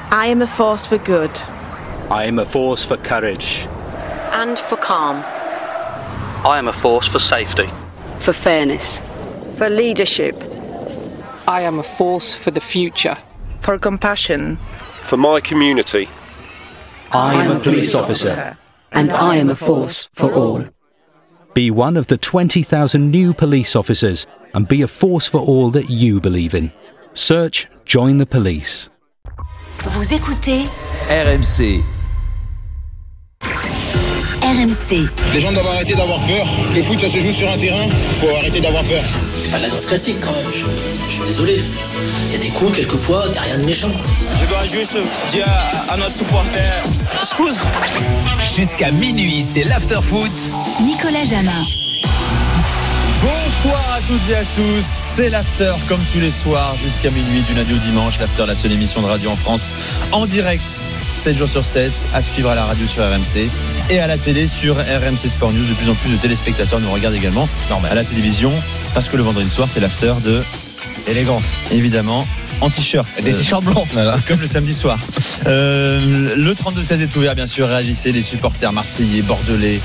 I am a force for good. I am a force for courage. And for calm. I am a force for safety. For fairness. For leadership. I am a force for the future. For compassion. For my community. I am a police officer. And I am a force for all. Be one of the 20,000 new police officers and be a force for all that you believe in. Search Join the Police. Vous écoutez RMC. RMC. Les gens doivent arrêter d'avoir peur. Le foot, ça se joue sur un terrain. Il faut arrêter d'avoir peur. C'est pas de la danse classique quand même. Je suis désolé. Il y a des coups, quelquefois, il n'y a rien de méchant. Je dois juste dire à notre supporter, excuse. Jusqu'à minuit, c'est l'after-foot. Nicolas Jamin. Bonsoir à toutes et à tous, c'est l'after comme tous les soirs jusqu'à minuit du lundi au dimanche. L'after, la seule émission de radio en France en direct 7 jours sur 7, à suivre à la radio sur RMC et à la télé sur RMC Sport News. De plus en plus de téléspectateurs nous regardent également à la télévision parce que le vendredi soir c'est l'after de élégance, évidemment, en t-shirt. Des t-shirts blancs. Voilà, comme le samedi soir. Le 32-16 est ouvert, bien sûr. Réagissez, les supporters marseillais, bordelais,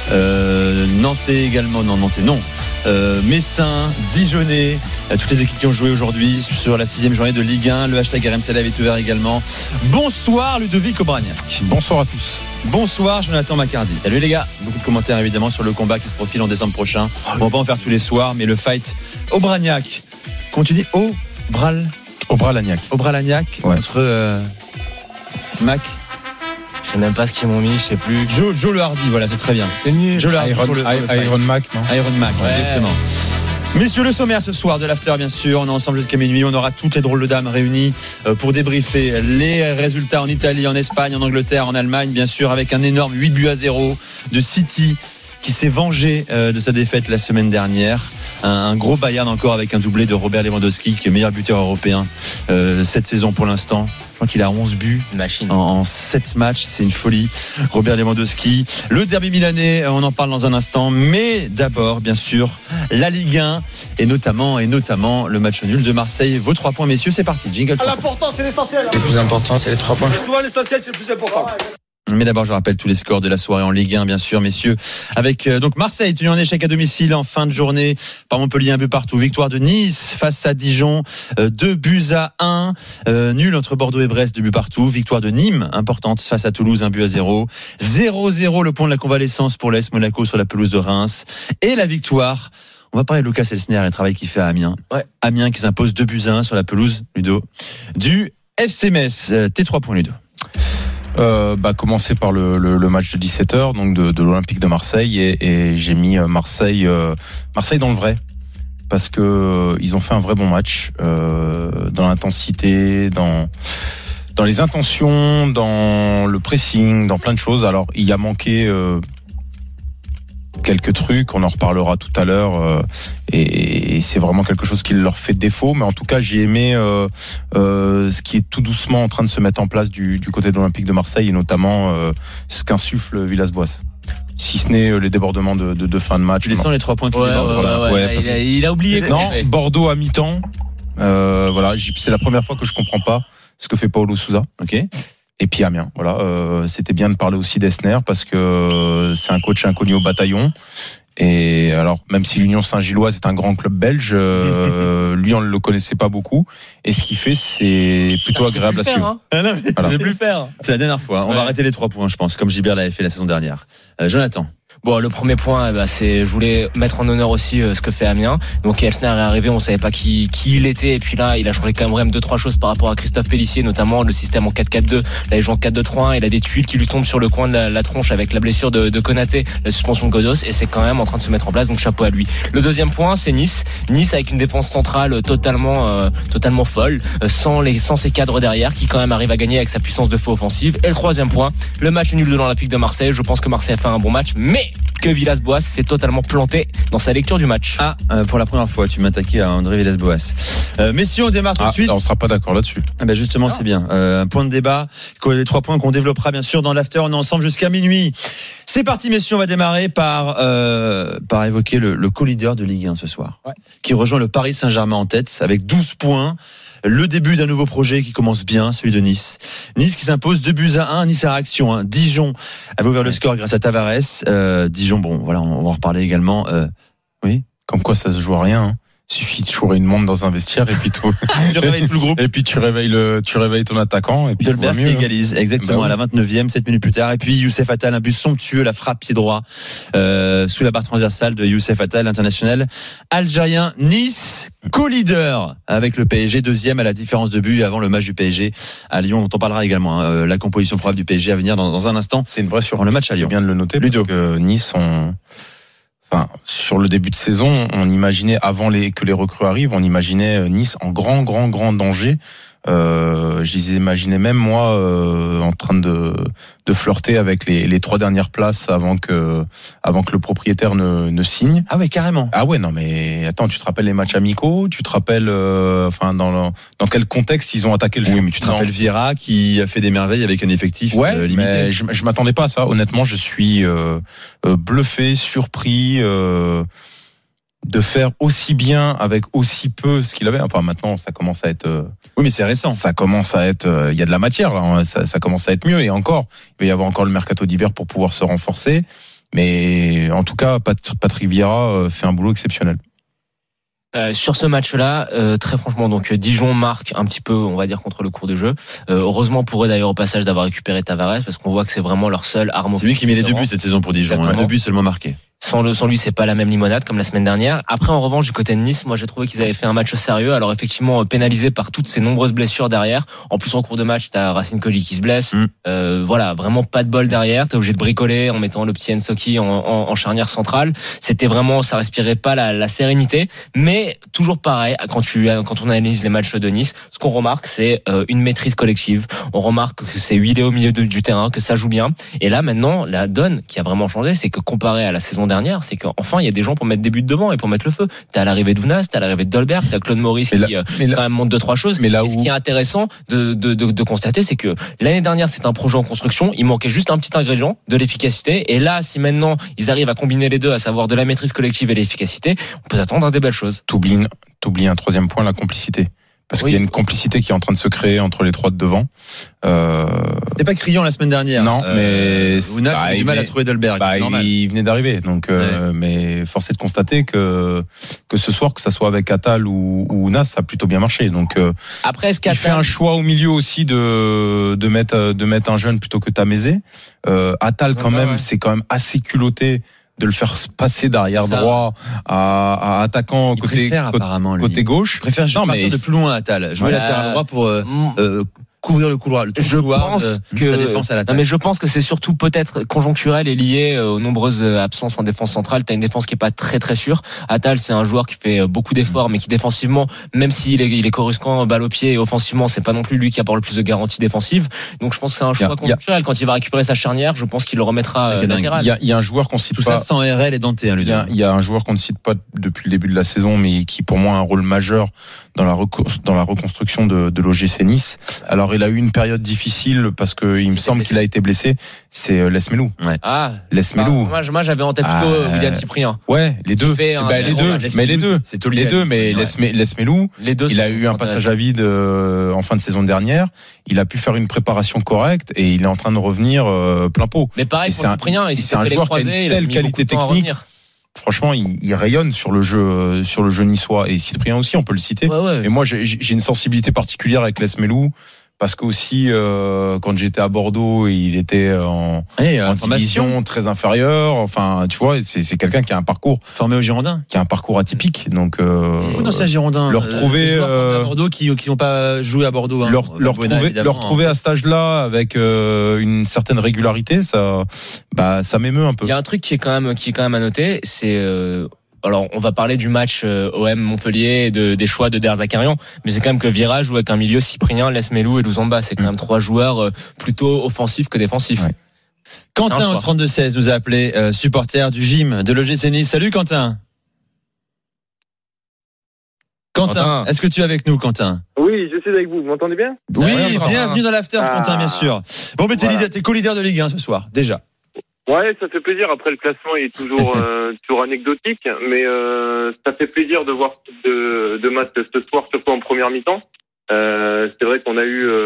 nantais également. Non, nantais, non. Messins, Dijonnais, toutes les équipes qui ont joué aujourd'hui sur la 6e journée de Ligue 1. Le hashtag RMC Live est ouvert également. Bonsoir Ludovic Obraniak. Bonsoir à tous. Bonsoir Jonathan Macardy. Salut les gars. Beaucoup de commentaires évidemment sur le combat qui se profile en décembre prochain. On va pas en faire tous les soirs, mais le fight Obraniak. Comment tu dis Obralagnac. Obralagnac, ouais. Entre Mac. Je sais même pas ce qu'ils m'ont mis, je sais plus. Joe le Hardy, voilà, c'est très bien. C'est mieux. Joe le Hardy Iron Mac, non? Iron Mac, ouais. Exactement. Messieurs, le sommaire ce soir de l'after, bien sûr. On est ensemble jusqu'à minuit. On aura toutes les drôles de dames réunies pour débriefer les résultats en Italie, en Espagne, en Angleterre, en Allemagne, bien sûr, avec un énorme 8-0 de City qui s'est vengé de sa défaite la semaine dernière. Un gros Bayern encore avec un doublé de Robert Lewandowski qui est meilleur buteur européen cette saison pour l'instant. Je crois qu'il a 11 buts en 7 matchs, c'est une folie. Robert Lewandowski, le derby milanais, on en parle dans un instant, mais d'abord bien sûr la Ligue 1 et notamment le match nul de Marseille. Vos 3 points messieurs, c'est parti. Jingle. L'important c'est l'essentiel. Le plus important c'est les 3 points. Souvent l'essentiel c'est le plus important. Mais d'abord, je rappelle tous les scores de la soirée en Ligue 1, bien sûr, messieurs. Avec donc Marseille tenu en échec à domicile en fin de journée par Montpellier, 1 but partout. Victoire de Nice face à Dijon, 2-1. Nul entre Bordeaux et Brest, 2 buts partout. Victoire de Nîmes, importante, face à Toulouse, 1-0. 0-0, le point de la convalescence pour l'AS Monaco sur la pelouse de Reims. Et la victoire. On va parler de Lucas Elsner et le travail qu'il fait à Amiens. Ouais. Amiens qui s'impose 2-1 sur la pelouse, Ludo, du FC Metz. Tes 3 points, Ludo. Commencer par le match de 17h donc de l'Olympique de Marseille et j'ai mis Marseille dans le vrai parce que ils ont fait un vrai bon match dans l'intensité, dans les intentions, dans le pressing, dans plein de choses. Alors il y a manqué quelques trucs, on en reparlera tout à l'heure et c'est vraiment quelque chose qui leur fait défaut, mais en tout cas j'ai aimé ce qui est tout doucement en train de se mettre en place du côté de l'Olympique de Marseille et notamment ce qu'insuffle Villas-Boas, si ce n'est les débordements de fin de match. Tu les sens les 3 points qui débordent. Il a oublié. Non, Bordeaux à mi-temps, c'est la première fois que je comprends pas ce que fait Paulo Sousa. Ok. Et puis Amiens, voilà, c'était bien de parler aussi d'Esner parce que c'est un coach inconnu au bataillon. Et alors, même si l'Union Saint-Gilloise est un grand club belge, lui on ne le connaissait pas beaucoup. Et ce qu'il fait, c'est plutôt agréable à suivre. Voilà. C'est plus faire. C'est la dernière fois. On va arrêter les 3 points, je pense, comme Gilbert l'avait fait la saison dernière. Jonathan. Bon, le premier point, je voulais mettre en honneur aussi ce que fait Amiens. Donc Elsner est arrivé, on savait pas qui il était, et puis là, il a changé quand même 2-3 choses par rapport à Christophe Pélissier, notamment le système en 4-4-2. Là, il joue en 4-2-3-1, il a des tuiles qui lui tombent sur le coin de la tronche avec la blessure de Konaté, la suspension de Godos, et c'est quand même en train de se mettre en place, donc chapeau à lui. Le deuxième point, c'est Nice. Nice avec une défense centrale totalement folle, sans ses cadres derrière, qui quand même arrive à gagner avec sa puissance de feu offensive. Et le troisième point, le match nul de l'Olympique de Marseille. Je pense que Marseille a fait un bon match, mais que Villas-Boas s'est totalement planté dans sa lecture du match. Pour la première fois, tu m'attaquais à André Villas-Boas. Messieurs, on démarre tout de suite. Là, on sera pas d'accord là-dessus. Justement, c'est bien. Un point de débat, les 3 points qu'on développera bien sûr dans l'after. On est ensemble jusqu'à minuit. C'est parti, messieurs. On va démarrer par évoquer le co-leader de Ligue 1 ce soir, qui rejoint le Paris Saint-Germain en tête avec 12 points. le début d'un nouveau projet qui commence bien, celui de Nice. Nice qui s'impose 2-1, Nice à réaction. Hein. Dijon avait ouvert le score grâce à Tavares. Dijon, bon, voilà, on va en reparler également. Oui. Comme quoi, ça se joue à rien. Hein. Suffit de chourer une montre dans un vestiaire et puis tout. Tu réveilles tout le groupe. Et puis tu réveilles ton attaquant et puis Dolberg qui égalise exactement bah oui. à la 29e, 7 minutes plus tard. Et puis Youssef Attal, un but somptueux, la frappe pied droit sous la barre transversale de Youssef Attal, international algérien. Nice, co-leader avec le PSG, deuxième à la différence de but avant le match du PSG à Lyon, dont on parlera également. Hein, la composition probable du PSG à venir dans un instant. C'est une vraie surprise. Le match à Lyon. C'est bien de le noter Ludo. parce que Nice sur le début de saison, on imaginait avant que les recrues arrivent, on imaginait Nice en grand danger. Je les imaginais même moi en train de flirter avec les 3 dernières places avant que le propriétaire ne signe. Ah ouais, carrément. Ah ouais, non mais attends, tu te rappelles les matchs amicaux, tu te rappelles dans quel contexte ils ont attaqué le jeu. Oui, mais tu te rappelles Vieira qui a fait des merveilles avec un effectif limité. Mais je m'attendais pas à ça. Honnêtement, je suis bluffé, surpris. De faire aussi bien avec aussi peu ce qu'il avait. Enfin, maintenant, ça commence à être. Oui, mais c'est récent. Ça commence à être. Il y a de la matière là. Ça commence à être mieux. Et encore, il va y avoir encore le mercato d'hiver pour pouvoir se renforcer. Mais en tout cas, Patrick Vieira fait un boulot exceptionnel. Sur ce match-là, très franchement, donc Dijon marque un petit peu, on va dire, contre le cours de jeu. Heureusement pour eux d'ailleurs au passage d'avoir récupéré Tavares, parce qu'on voit que c'est vraiment leur seule arme. C'est lui qui met les 2 buts cette saison pour Dijon. 2 buts seulement marqués. Sans lui, c'est pas la même limonade comme la semaine dernière. Après, en revanche, du côté de Nice, moi, j'ai trouvé qu'ils avaient fait un match sérieux. Alors, effectivement, pénalisé par toutes ces nombreuses blessures derrière. En plus, en cours de match, t'as Racine Colli qui se blesse. Voilà, vraiment pas de bol derrière. T'es obligé de bricoler en mettant le petit Nsoki en charnière centrale. C'était vraiment, ça respirait pas la sérénité. Mais toujours pareil, quand on analyse les matchs de Nice, ce qu'on remarque, c'est une maîtrise collective. On remarque que c'est huilé au milieu du terrain, que ça joue bien. Et là, maintenant, la donne qui a vraiment changé, c'est que comparé à la saison dernière, c'est qu'enfin il y a des gens pour mettre des buts devant et pour mettre le feu. T'as l'arrivée de Ounas, t'as l'arrivée de Dolberg, t'as Claude Maurice qui quand même montre 2-3 choses. Mais ce qui est intéressant de constater, c'est que l'année dernière c'est un projet en construction, il manquait juste un petit ingrédient, de l'efficacité. Et là, si maintenant ils arrivent à combiner les deux, à savoir de la maîtrise collective et l'efficacité, on peut s'attendre à des belles choses. T'oublies un 3e point, la complicité. Parce qu'il y a une complicité qui est en train de se créer entre les 3 de devant. C'était pas criant la semaine dernière. Non, mais Ounas a du mal à trouver Dolberg. C'est normal. Il venait d'arriver, donc. Mais force est de constater que ce soir, que ça soit avec Attal ou Ounas, ça a plutôt bien marché. Donc après, il fait un choix au milieu aussi de mettre un jeune plutôt que Tamézé. Attal quand même, c'est quand même assez culotté de le faire passer d'arrière droit à attaquant côté gauche. Il préfère partir de plus loin Attal, jouer latéral droit pour couvrir le couloir. La défense à l'attaque. Non, mais je pense que c'est surtout peut-être conjoncturel et lié aux nombreuses absences en défense centrale. T'as une défense qui est pas très très sûre. Attal, c'est un joueur qui fait beaucoup d'efforts, mais qui défensivement, même s'il est coruscant, balle au pied, et offensivement, c'est pas non plus lui qui apporte le plus de garanties défensives. Donc je pense que c'est un choix conjoncturel. Quand il va récupérer sa charnière, je pense qu'il le remettra latéral. Il y a un joueur qu'on cite tout pas. Ça sans RL et Dante. Il y a un joueur qu'on ne cite pas depuis le début de la saison, mais qui pour moi a un rôle majeur dans la reconstruction de l'OGC Nice. Alors il a eu une période difficile parce que il me semble qu'il a été blessé. C'est Lesmelou. Ouais. Lesmelou. Moi j'avais en tête plutôt William Cyprien. Ouais, les deux. Les deux. Mais Lesmelou, il a eu un passage à vide en fin de saison dernière. Il a pu faire une préparation correcte et il est en train de revenir plein pot. Mais pareil pour Cyprien, c'est un joueur qui a une telle qualité technique. Franchement, il rayonne sur le jeu niçois, et Cyprien aussi, on peut le citer. Ouais. Et moi, j'ai une sensibilité particulière avec Lesmelou. Parce que aussi, quand j'étais à Bordeaux, il était en division très inférieure. Enfin, tu vois, c'est quelqu'un qui a un parcours formé au Girondins, qui a un parcours atypique. Donc, d'anciens Girondins, le retrouver à Bordeaux qui n'ont pas joué à Bordeaux. Le retrouver à cet âge-là avec une certaine régularité, ça m'émeut un peu. Il y a un truc qui est quand même à noter, c'est alors, on va parler du match OM Montpellier et des choix de Der Zakarian, mais c'est quand même que Vieira joue avec un milieu Cyprien, Lesmelou et Louzamba. C'est quand même 3 joueurs plutôt offensifs que défensifs. Ouais. Quentin au 32-16 nous a appelé, supporter du gym de l'OGC Nice. Salut Quentin. Quentin, est-ce que tu es avec nous, Quentin? Oui, je suis avec vous. Vous m'entendez bien? Oui, bienvenue dans l'after, Quentin, bien sûr. Bon, mais t'es co-leader de Ligue 1 ce soir, déjà. Ouais, ça fait plaisir. Après, le classement est toujours anecdotique, mais ça fait plaisir de voir de matchs ce soir, surtout en première mi-temps. C'est vrai qu'on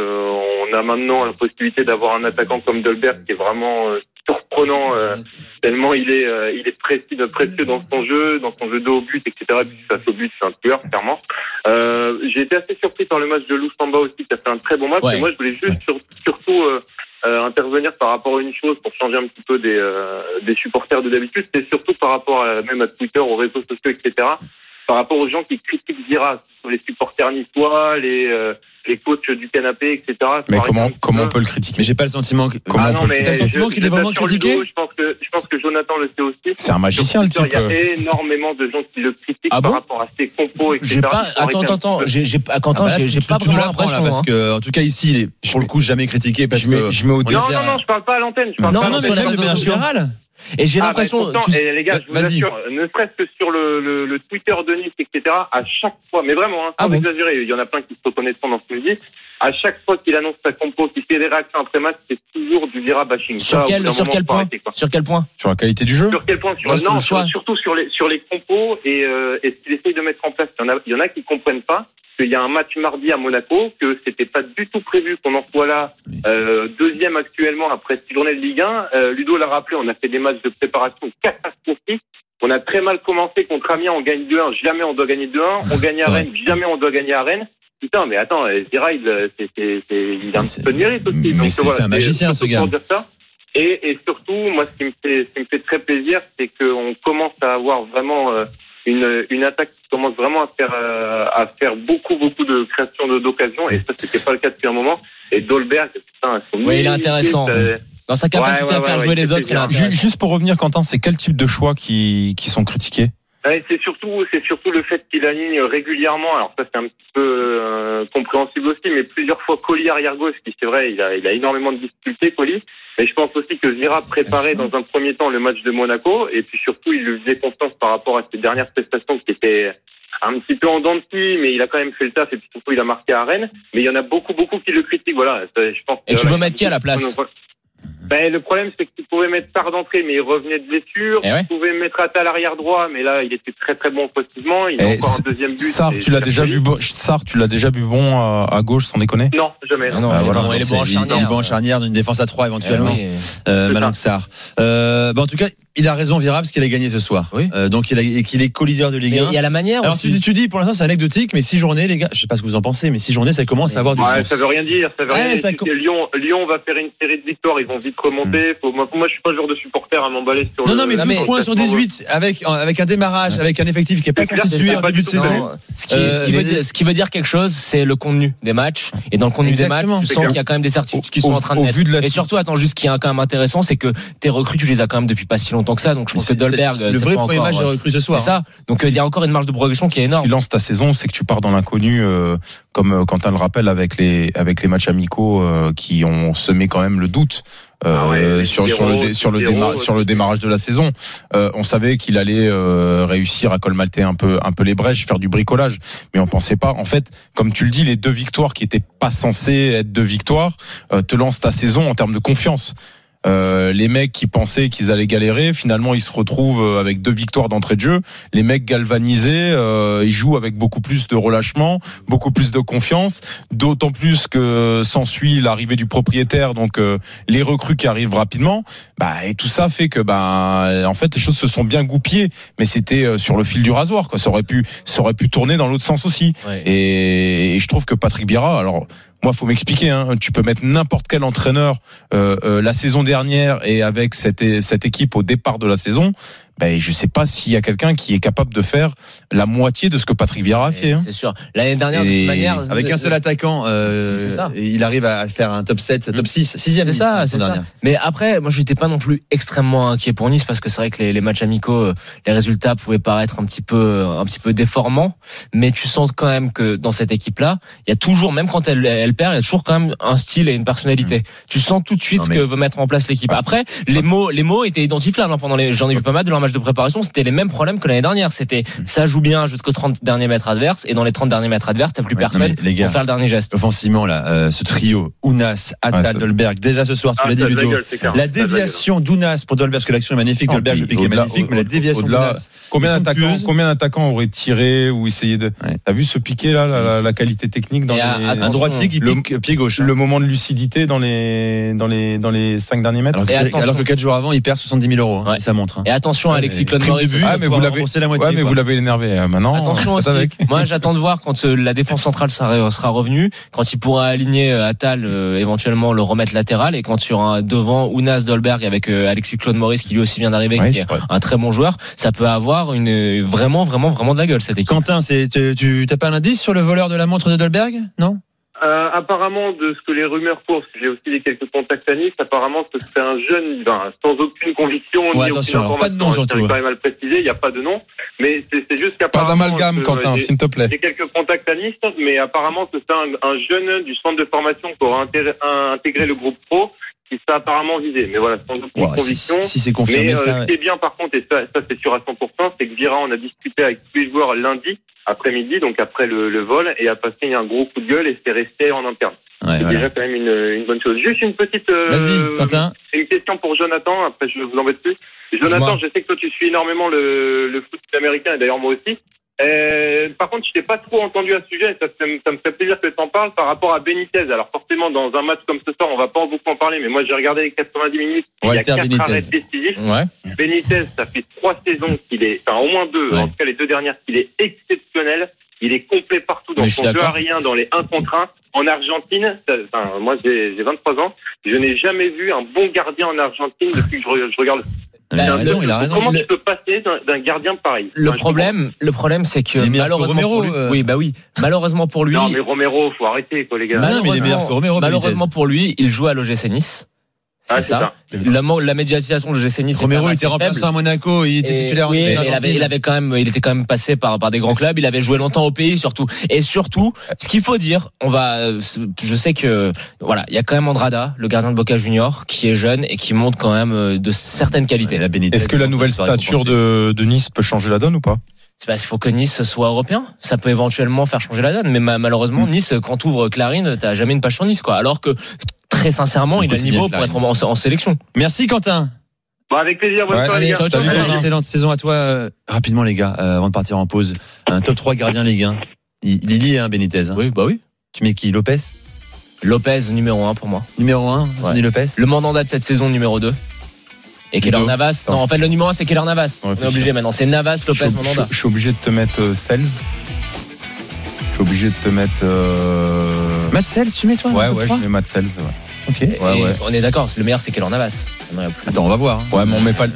a maintenant la possibilité d'avoir un attaquant comme Dolberg qui est vraiment surprenant, tellement il est précieux dans son jeu de haut but, etc. Et puis face au but, c'est un tueur, clairement. J'ai été assez surpris par le match de Loussamba aussi, qui a fait un très bon match. Ouais. Et moi, je voulais juste surtout intervenir par rapport à une chose pour changer un petit peu des supporters de d'habitude. C'est surtout par rapport même à Twitter, aux réseaux sociaux, etc. Par rapport aux gens qui critiquent Vira, les supporters niçois, les coachs du canapé, etc. Mais comment on peut le critiquer? Mais j'ai pas le sentiment qu'il est vraiment critiqué. Je pense que Jonathan le sait aussi. C'est un magicien, le type. Il y a énormément de gens qui le critiquent par rapport à ses compos, etc. Attends, j'ai pas vraiment l'impression. Parce que, en tout cas, ici, il est, pour le coup, jamais critiqué parce que. Non, je parle pas à l'antenne. Non, mais même de manière générale. Et j'ai l'impression. Les gars, je vous assure, ne serait-ce que sur le Twitter de Nice, etc., à chaque fois, mais vraiment, sans exagérer, il y en a plein qui se reconnaîtront dans ce que je dis, à chaque fois qu'il annonce sa compo, qu'il fait des réactions après match, c'est toujours du Vira bashing. Sur quel point? Sur la qualité du jeu? Sur quel point? Surtout sur les compos et ce qu'il essaye de mettre en place. Il y en a qui comprennent pas qu'il y a un match mardi à Monaco, que c'était pas du tout prévu qu'on en soit là, deuxième actuellement après 6 journées de Ligue 1. Ludo l'a rappelé, on a fait des matchs de préparation catastrophiques. On a très mal commencé contre Amiens, on gagne 2-1, jamais on doit gagner 2-1. On gagne à Rennes, jamais on doit gagner à Rennes. Putain, mais attends, Vira, il a un petit peu de mérite aussi. Mais c'est un magicien, ce gars. Et surtout, moi, ce qui me fait très plaisir, c'est qu'on commence à avoir vraiment une attaque qui commence vraiment à faire beaucoup de création d'occasions, et ça, c'était pas le cas depuis un moment. Et Dolberg, putain, il est intéressant. Dans sa capacité à faire jouer les autres, il est intéressant. Juste pour revenir, Quentin, c'est quel type de choix qui sont critiqués? C'est surtout le fait qu'il aligne régulièrement. Alors ça, c'est un petit peu compréhensible aussi, mais plusieurs fois Coly arrière gauche, qui c'est vrai, il a énormément de difficultés, Coly. Mais je pense aussi que Vira préparait dans un premier temps le match de Monaco, et puis surtout il lui faisait confiance par rapport à ses dernières prestations qui étaient un petit peu en dents de scie, mais il a quand même fait le taf, et puis surtout il a marqué à Rennes. Mais il y en a beaucoup qui le critiquent. Voilà, je pense. Et tu veux mettre qui à la place? Le problème, c'est qu'il pouvait mettre Sarr d'entrée, mais il revenait de blessure. Il pouvait mettre Attal arrière droit, mais là, il était très très bon offensivement. Il a encore un deuxième but. Sarr, tu l'as déjà vu bon à gauche, sans déconner? Non, jamais. Il est bon en charnière. Il est bon en charnière d'une défense à 3 éventuellement. Malang Sarr. En tout cas, il a raison, Vira, parce qu'il a gagné ce soir. Oui. Donc qu'il est co-leader de Ligue 1. Il y a la manière. Alors tu dis, pour l'instant, c'est anecdotique, mais 6 journées, les gars, je sais pas ce que vous en pensez, mais 6 journées, ça commence à avoir du sens. Ça veut rien dire. Lyon va faire une série de victoires, ils vont vite remonter. Moi, je suis pas le genre de supporter à m'emballer sur Non, mais 12 points sur 18, avec un démarrage, avec un effectif qui est pas constitué en début de saison. Ce qui veut dire quelque chose, c'est le contenu des matchs. Et dans le contenu des matchs, tu sens qu'il y a quand même des certitudes qui sont en train de naître. Et surtout, juste ce qui est quand même intéressant, c'est que tes recrues, tu les as quand même depuis pas si longtemps que ça. Donc je pense que Dolberg, c'est le vrai premier match de recrue ce soir. C'est ça. Donc il y a encore une marge de progression qui est énorme. Si tu lances ta saison, c'est que tu pars dans l'inconnu, comme Quentin le rappelle avec les matchs amicaux qui ont semé quand même le doute. Sur le démarrage de la saison, on savait qu'il allait réussir à colmater un peu les brèches, faire du bricolage, mais on pensait pas. En fait, comme tu le dis, les 2 victoires qui étaient pas censées être 2 victoires te lancent ta saison en termes de confiance. Les mecs qui pensaient qu'ils allaient galérer, finalement ils se retrouvent avec 2 victoires d'entrée de jeu. Les mecs galvanisés, ils jouent avec beaucoup plus de relâchement, beaucoup plus de confiance, d'autant plus que s'ensuit l'arrivée du propriétaire, donc les recrues qui arrivent rapidement. Et tout ça fait que en fait les choses se sont bien goupillées, mais c'était sur le fil du rasoir, quoi. Ça aurait pu tourner dans l'autre sens aussi. Ouais. Et je trouve que Patrick Vira, alors moi, faut m'expliquer. Tu peux mettre n'importe quel entraîneur la saison dernière et avec cette équipe au départ de la saison. Je sais pas s'il y a quelqu'un qui est capable de faire la moitié de ce que Patrick Vieira a fait. C'est sûr. L'année dernière, de toute manière, avec un seul attaquant, il arrive à faire un top 7, top 6, 6e. C'est ça. Mais après, moi, j'étais pas non plus extrêmement inquiet pour Nice parce que c'est vrai que les matchs amicaux, les résultats pouvaient paraître un petit peu déformants. Mais tu sens quand même que dans cette équipe-là, il y a toujours, même quand elle perd, il y a toujours quand même un style et une personnalité. Tu sens tout de suite ce que veut mettre en place l'équipe. Après, les mots étaient identifiables pendant j'en ai vu pas mal de leur match de préparation, c'était les mêmes problèmes que l'année dernière. C'était, ça joue bien jusqu'aux 30 derniers mètres adverses, et dans les 30 derniers mètres adverses, t'as plus personne pour faire le dernier geste. Offensivement, là, ce trio, Ounas, Attal, Dolberg, déjà ce soir, tu l'as dit, Ludo. La déviation d'Ounas pour Dolberg, parce que l'action est magnifique, Dolberg, le piqué est magnifique, mais la déviation d'Ounas. Combien d'attaquants auraient tiré ou essayé de. T'as vu ce piqué là, la qualité technique dans un droitier qui pique pied gauche. Le moment de lucidité dans les 5 derniers mètres. Alors que 4 jours avant, il perd 70 000 euros. Ça montre. Et attention à Alexis Claude Maurice. Mais vous l'avez énervé maintenant. Attention aussi. Moi, j'attends de voir quand la défense centrale sera revenue, quand il pourra aligner Attal, éventuellement le remettre latéral, et quand il y aura devant Ounas, Dolberg avec Alexis Claude Maurice qui lui aussi vient d'arriver, qui est un très bon joueur, ça peut avoir vraiment de la gueule cette équipe. Quentin, tu t'as pas un indice sur le voleur de la montre de Dolberg? Non? Apparemment, de ce que les rumeurs courent, parce que j'ai aussi quelques contacts à Nice, apparemment ce serait un jeune, sans aucune conviction, ni aucune information, pas de nom surtout. C'est quand même mal précisé, il n'y a pas de nom, mais c'est juste qu'apparemment... Pas d'amalgame, Quentin, s'il te plaît. J'ai quelques contacts à Nice, mais apparemment ce serait un jeune du centre de formation qui aura intégré le groupe pro, qui sera apparemment visé. Mais voilà, sans aucune conviction. Si c'est confirmé, mais ce qui est bien par contre, et ça c'est sûr à 100%, c'est que Vira, on a discuté avec tous les joueurs lundi après-midi, donc après le vol, et a passé un gros coup de gueule et c'est resté en interne. C'est déjà quand même une bonne chose. Juste une petite vas-y, Quentin. Une question pour Jonathan, après je vous embête plus. Jonathan, je sais que toi tu suis énormément le foot américain, et d'ailleurs moi aussi. Par contre, je t'ai pas trop entendu à ce sujet, ça me fait plaisir que tu en parles par rapport à Benitez. Alors forcément, dans un match comme ce soir, on va pas beaucoup en parler, mais moi j'ai regardé les 90 minutes, il y a 4 arrêts décisifs. Benitez, ça fait 3 saisons qu'il est, au moins 2, en tout cas les 2 dernières, qu'il est exceptionnel. Il est complet partout dans son jeu aérien, dans les 1 contre 1. En Argentine, moi j'ai 23 ans, je n'ai jamais vu un bon gardien en Argentine depuis que je regarde. Il a raison. Comment tu peux passer d'un gardien pareil? Le problème, c'est que malheureusement malheureusement pour lui. Non, mais Romero, faut arrêter, quoi, les gars. Non, mais il est meilleur que Romero. Malheureusement pour lui, il joue à l'OGC Nice. C'est ça. La médiatisation de l'OGC Nice. Romero était remplaçant à Monaco, il était titulaire en il était quand même passé par des grands clubs, il avait joué longtemps au pays surtout. Et surtout, ce qu'il faut dire, je sais que voilà, il y a quand même Andrada, le gardien de Boca Junior, qui est jeune et qui montre quand même de certaines qualités. Est-ce que la nouvelle stature de Nice peut changer la donne ou pas? C'est parce qu'il faut que Nice soit européen. Ça peut éventuellement faire changer la donne, mais malheureusement, Nice, quand tu ouvres Clarine, t'as jamais une page sur Nice, quoi. Alors que très sincèrement, il a le niveau pour être en sélection. Merci Quentin. Avec plaisir, bonne soirée les gars. Salut, excellente saison à toi. Rapidement les gars, avant de partir en pause, un top 3 gardien Ligue 1. Il est lié, Benitez. Oui, bah oui. Tu mets qui? Lopez, numéro 1 pour moi. Numéro 1, Tony Lopez. Le mandanda de cette saison, numéro 2. Et Keylor Navas. Non, en fait, le numéro 1, c'est Keylor Navas. On est obligé maintenant. C'est Navas, Lopez, Mandanda. Je suis obligé de te mettre Sels. Je suis obligé de te mettre. Matt Sels, tu mets toi? Ouais, je mets Matt Sels. Ok. On est d'accord, le meilleur, c'est Keylor Navas. Attends, on va voir. Ouais, mais on met pas.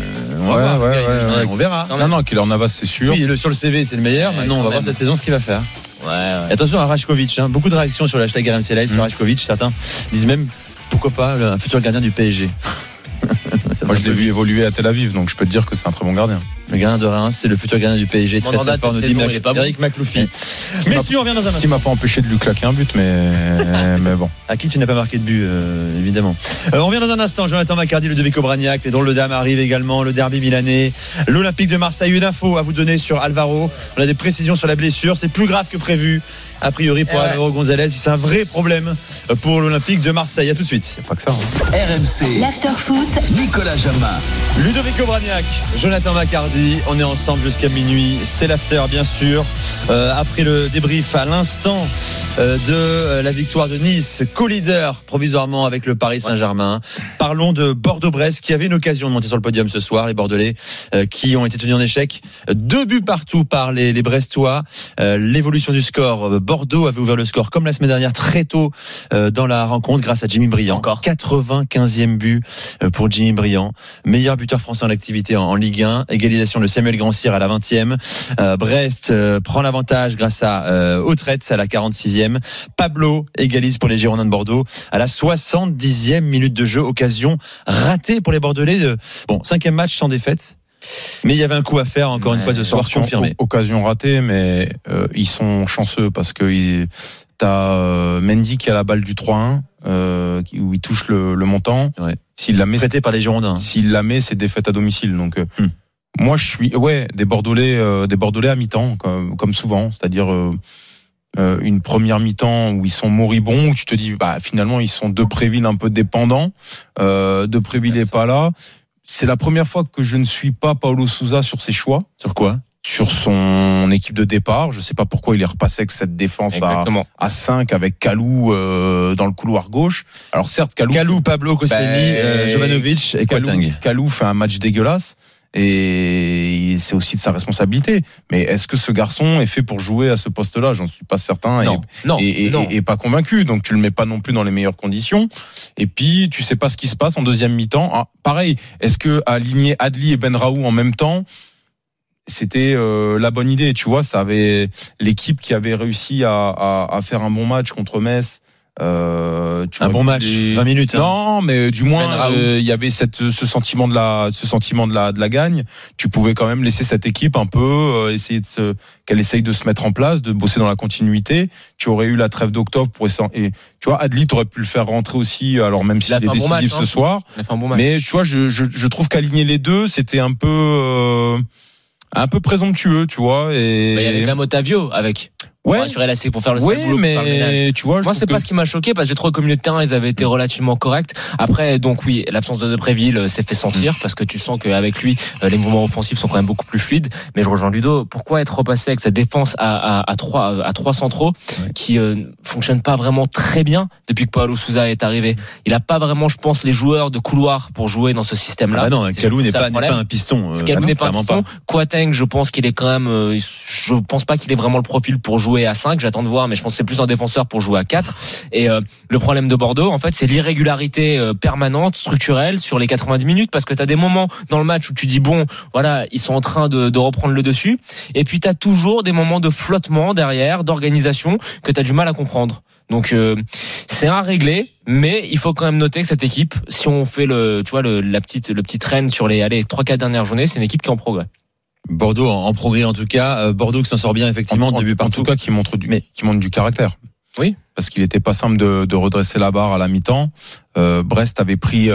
On verra. Non, Keylor Navas, c'est sûr. Oui, sur le CV, c'est le meilleur. Maintenant, on va voir cette saison ce qu'il va faire. Attention à Rajkovic. Beaucoup de réactions sur le hashtag RMC Live sur Rajkovic. Certains disent même pourquoi pas un futur gardien du PSG. Moi, je l'ai vu évoluer à Tel Aviv, donc je peux te dire que c'est un très bon gardien. Le gardien de Reims, c'est le futur gardien du PSG. Très fort, nous dit Eric Macloufy. Messieurs, on revient dans un instant. Ce qui m'a pas empêché de lui claquer un but, mais bon. À qui tu n'as pas marqué de but, évidemment. On revient dans un instant. Jonathan Macardy, Ludovic Obraniak, les drôles de dames arrivent également, le derby milanais, l'Olympique de Marseille. Une info à vous donner sur Alvaro. On a des précisions sur la blessure. C'est plus grave que prévu, a priori, pour Alvaro González. C'est un vrai problème pour l'Olympique de Marseille. À tout de suite. Pas que ça. RMC. L'Afterfoot. Nicolas Jamin. Ludovic Obraniak, Jonathan Macardy. On est ensemble jusqu'à minuit. C'est l'after, bien sûr. Après le débrief à l'instant de la victoire de Nice, co-leader provisoirement avec le Paris Saint-Germain. Parlons de Bordeaux-Brest qui avait une occasion de monter sur le podium ce soir. Les Bordelais qui ont été tenus en échec. 2 buts partout par les Brestois. L'évolution du score. Bordeaux avait ouvert le score comme la semaine dernière très tôt dans la rencontre grâce à Jimmy Briand. Encore 95e but pour Jimmy Briand. Meilleur buteur français en activité en Ligue 1. Égalisation de Samuel Grand-Cyr à la 20e. Brest prend l'avantage grâce à Autrette à la 46e. Pablo égalise pour les Girondins de Bordeaux à la 70e minute de jeu. Occasion ratée pour les Bordelais. 5e match sans défaite. Mais il y avait un coup à faire encore une fois ce soir, confirmé. Occasion ratée, mais ils sont chanceux parce que t'as Mendy qui a la balle du 3-1 où il touche le montant. Ouais. S'il la met, prêté par les Girondins. S'il la met, c'est défaite à domicile. Donc Moi, je suis des Bordelais à mi-temps, comme souvent, c'est-à-dire une première mi-temps où ils sont moribonds, où tu te dis finalement ils sont Depréville un peu dépendants, Depréville n'est pas là. C'est la première fois que je ne suis pas Paulo Sousa sur ses choix. Sur quoi ? Sur son équipe de départ. Je ne sais pas pourquoi il est repassé avec cette défense à 5 avec Kalou dans le couloir gauche. Alors certes, Kalou, Pablo Koscielny, Jovanovic et Kouyaté. Kalou fait un match dégueulasse et c'est aussi de sa responsabilité. Mais est-ce que ce garçon est fait pour jouer à ce poste-là ? J'en suis pas certain et pas convaincu. Donc tu le mets pas non plus dans les meilleures conditions. Et puis tu sais pas ce qui se passe en deuxième mi-temps. Ah, pareil, est-ce que aligner Adli et Benraou en même temps, c'était la bonne idée, tu vois, ça avait l'équipe qui avait réussi à faire un bon match contre Metz. Un bon match, 20 minutes. Non, mais du moins il y avait ce sentiment de la gagne. Tu pouvais quand même laisser cette équipe un peu essayer qu'elle essaye de se mettre en place, de bosser dans la continuité. Tu aurais eu la trêve d'octobre pour essayer. Et tu vois, Adli, t'aurais pu le faire rentrer aussi. Alors même s'il est décisif ce soir, mais tu vois, je trouve qu'aligner les deux, c'était un peu présomptueux, tu vois. Et il y avait quand même Otavio avec. Pour assurer pour faire le sale boulot, mais pour faire le ménage. tu vois, moi c'est pas ce qui m'a choqué parce que j'ai trouvé qu'au milieu de terrain ils avaient été relativement corrects. Après donc oui, l'absence de Depréville s'est fait sentir parce que tu sens qu'avec lui les mouvements offensifs sont quand même beaucoup plus fluides. Mais je rejoins Ludo. Pourquoi être repassé avec cette défense à trois centraux qui fonctionne pas vraiment très bien depuis que Paulo Sousa est arrivé. Il a pas vraiment, je pense, les joueurs de couloir pour jouer dans ce système-là. Ah non, Kalou n'est pas un piston. Kalou n'est pas un piston. Kouyaté, je pense qu'il est quand même. Je pense pas qu'il ait vraiment le profil pour jouer à 5, j'attends de voir, mais je pense que c'est plus un défenseur pour jouer à 4. Et le problème de Bordeaux, en fait, c'est l'irrégularité permanente, structurelle sur les 90 minutes, parce que tu as des moments dans le match où tu dis bon, voilà, ils sont en train de reprendre le dessus, et puis tu as toujours des moments de flottement derrière, d'organisation que tu as du mal à comprendre. Donc c'est à régler, mais il faut quand même noter que cette équipe, si on fait le petit train sur les 3-4 dernières journées, c'est une équipe qui est en progrès. Bordeaux en progrès en tout cas. Bordeaux qui s'en sort bien effectivement de but partout. En tout cas qui montre du caractère. Oui. Parce qu'il était pas simple de redresser la barre à la mi-temps. Brest avait pris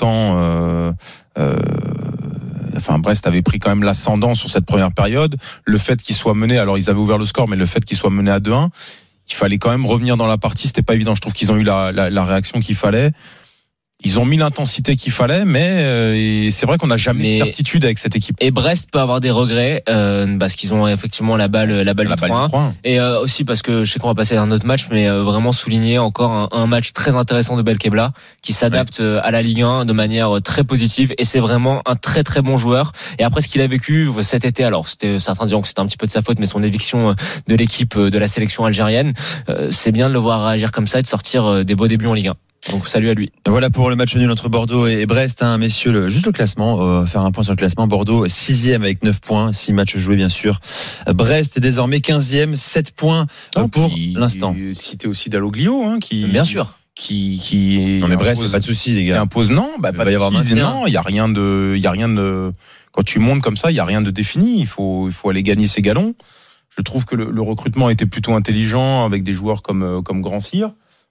Brest avait pris quand même l'ascendant sur cette première période. Le fait qu'ils soient menés, alors ils avaient ouvert le score, mais le fait qu'ils soient menés à 2-1, il fallait quand même revenir dans la partie. C'était pas évident. Je trouve qu'ils ont eu la réaction qu'il fallait. Ils ont mis l'intensité qu'il fallait, mais c'est vrai qu'on n'a jamais de certitude avec cette équipe. Et Brest peut avoir des regrets parce qu'ils ont effectivement la balle du 3-1. Et aussi parce que je sais qu'on va passer à un autre match, mais vraiment souligner encore un match très intéressant de Belkebla qui s'adapte à la Ligue 1 de manière très positive. Et c'est vraiment un très très bon joueur. Et après ce qu'il a vécu cet été, alors certains diront que c'était un petit peu de sa faute, mais son éviction de l'équipe de la sélection algérienne, c'est bien de le voir réagir comme ça et de sortir des beaux débuts en Ligue 1. Donc salut à lui. Voilà pour le match nul entre Bordeaux et Brest, messieurs. Juste le classement, faire un point sur le classement. Bordeaux 6e avec 9 points, 6 matchs joués bien sûr. Brest est désormais 15e, 7 points pour l'instant. Cité aussi Dalloglio, qui bien sûr. Qui non mais Brest, impose, pas de souci les gars. Impose il va y avoir maintien. Il y a rien de quand tu montes comme ça, il y a rien de défini. Il faut aller gagner ses galons. Je trouve que le recrutement était plutôt intelligent avec des joueurs comme Grand Cyr.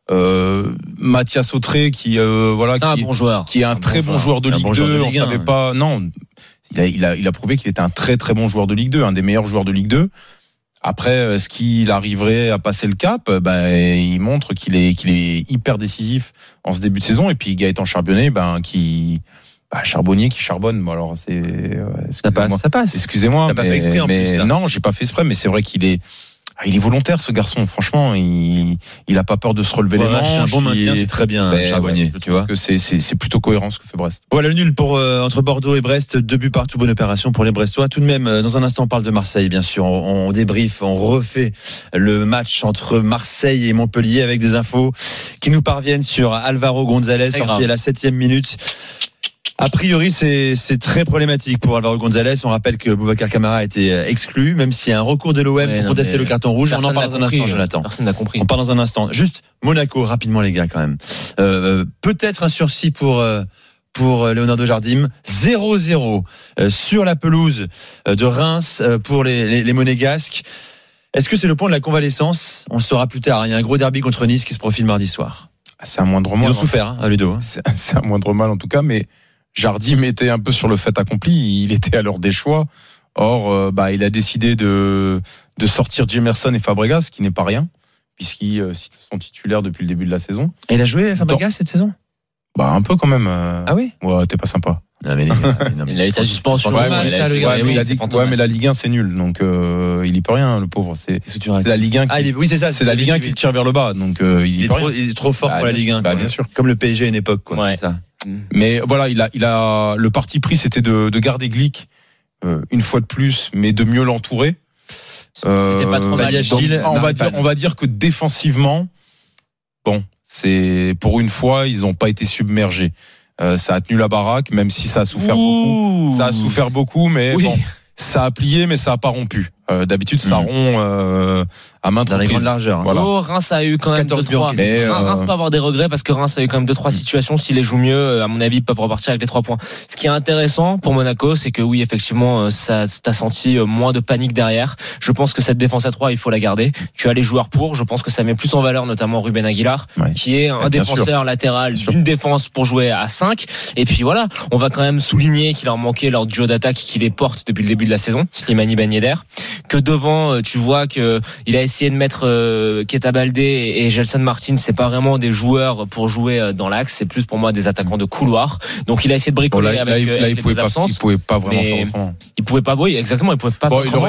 Mathias Autré qui est un très bon joueur de Ligue 2. On savait pas. Non, il a prouvé qu'il était un très très bon joueur de Ligue 2, un des meilleurs joueurs de Ligue 2. Après, est-ce qu'il arriverait à passer le cap ? Il montre qu'il est hyper décisif en ce début de saison. Et puis Gaëtan Charbonnier, Charbonnier qui charbonne. Bon, alors ça passe. Excusez-moi. T'as pas fait exprès en plus. Non, j'ai pas fait exprès, mais c'est vrai qu'il est. Il est volontaire ce garçon, franchement, il a pas peur de se relever les manches. Un bon maintien, c'est très bien, Charbonnier. Tu vois que c'est plutôt cohérent ce que fait Brest. Voilà le nul entre Bordeaux et Brest, 2 buts partout, bonne opération pour les Brestois. Tout de même, dans un instant, on parle de Marseille, bien sûr. On débriefe, on refait le match entre Marseille et Montpellier avec des infos qui nous parviennent sur Alvaro González, sorti à la 7e minute. A priori, c'est très problématique pour Alvaro González. On rappelle que Boubacar Kamara a été exclu, même s'il y a un recours de l'OM pour contester le carton rouge. On en parle dans un instant, Jonathan. Personne n'a compris. On parle dans un instant. Juste Monaco, rapidement les gars, quand même. Peut-être un sursis pour Leonardo Jardim. 0-0 sur la pelouse de Reims pour les Monégasques. Est-ce que c'est le point de la convalescence ? On le saura plus tard. Il y a un gros derby contre Nice qui se profile mardi soir. C'est un moindre mal. Ils ont souffert, Ludo. C'est un moindre mal en tout cas, mais Jardim était un peu sur le fait accompli, il était à l'heure des choix. Or, il a décidé de sortir Jemerson et Fabregas, ce qui n'est pas rien, puisqu'ils sont titulaires depuis le début de la saison. Et il a joué Fabregas cette saison ? Un peu quand même. Ah oui ? Ouais, t'es pas sympa. Non, mais il a été suspension. Mais la Ligue 1 c'est nul, donc il y peut rien, le pauvre. C'est la Ligue 1. Oui, c'est ça. C'est la Ligue 1 qui le tire vers le bas, donc il est trop fort pour la Ligue 1. Bien sûr. Comme le PSG à une époque, quoi. Ouais. Ça. Mais voilà, il a le parti pris, c'était de garder Glick une fois de plus, mais de mieux l'entourer. C'était pas trop mal. On va dire que défensivement, c'est pour une fois, ils n'ont pas été submergés. Ça a tenu la baraque, même si ça a souffert beaucoup. Ça a souffert beaucoup, mais ça a plié, mais ça a pas rompu. D'habitude, ça rompt à maintes reprises. Dans les grandes largeurs. Voilà. Reims a eu quand même 2-3. Reims peut avoir des regrets parce que Reims a eu quand même 2-3 situations. S'ils les jouent mieux, à mon avis, ils peuvent repartir avec les 3 points. Ce qui est intéressant pour Monaco, c'est que oui, effectivement, t'as senti moins de panique derrière. Je pense que cette défense à 3, il faut la garder. Tu as les joueurs pour. Je pense que ça met plus en valeur, notamment Ruben Aguilar, qui est un défenseur latéral d'une défense pour jouer à 5. Et puis voilà, on va quand même souligner qu'il leur manquait leur duo d'attaque qui les porte depuis le début de la saison, Slimani Ben Yedder. Que devant, tu vois que il a essayé de mettre Keita Baldé et Gelson Martin, c'est pas vraiment des joueurs pour jouer dans l'axe, c'est plus pour moi des attaquants de couloir. Donc il a essayé de bricoler avec les deux absences. Il pouvait pas vraiment faire autrement. Il pouvait pas, oui, exactement, il pouvait pas faire autrement.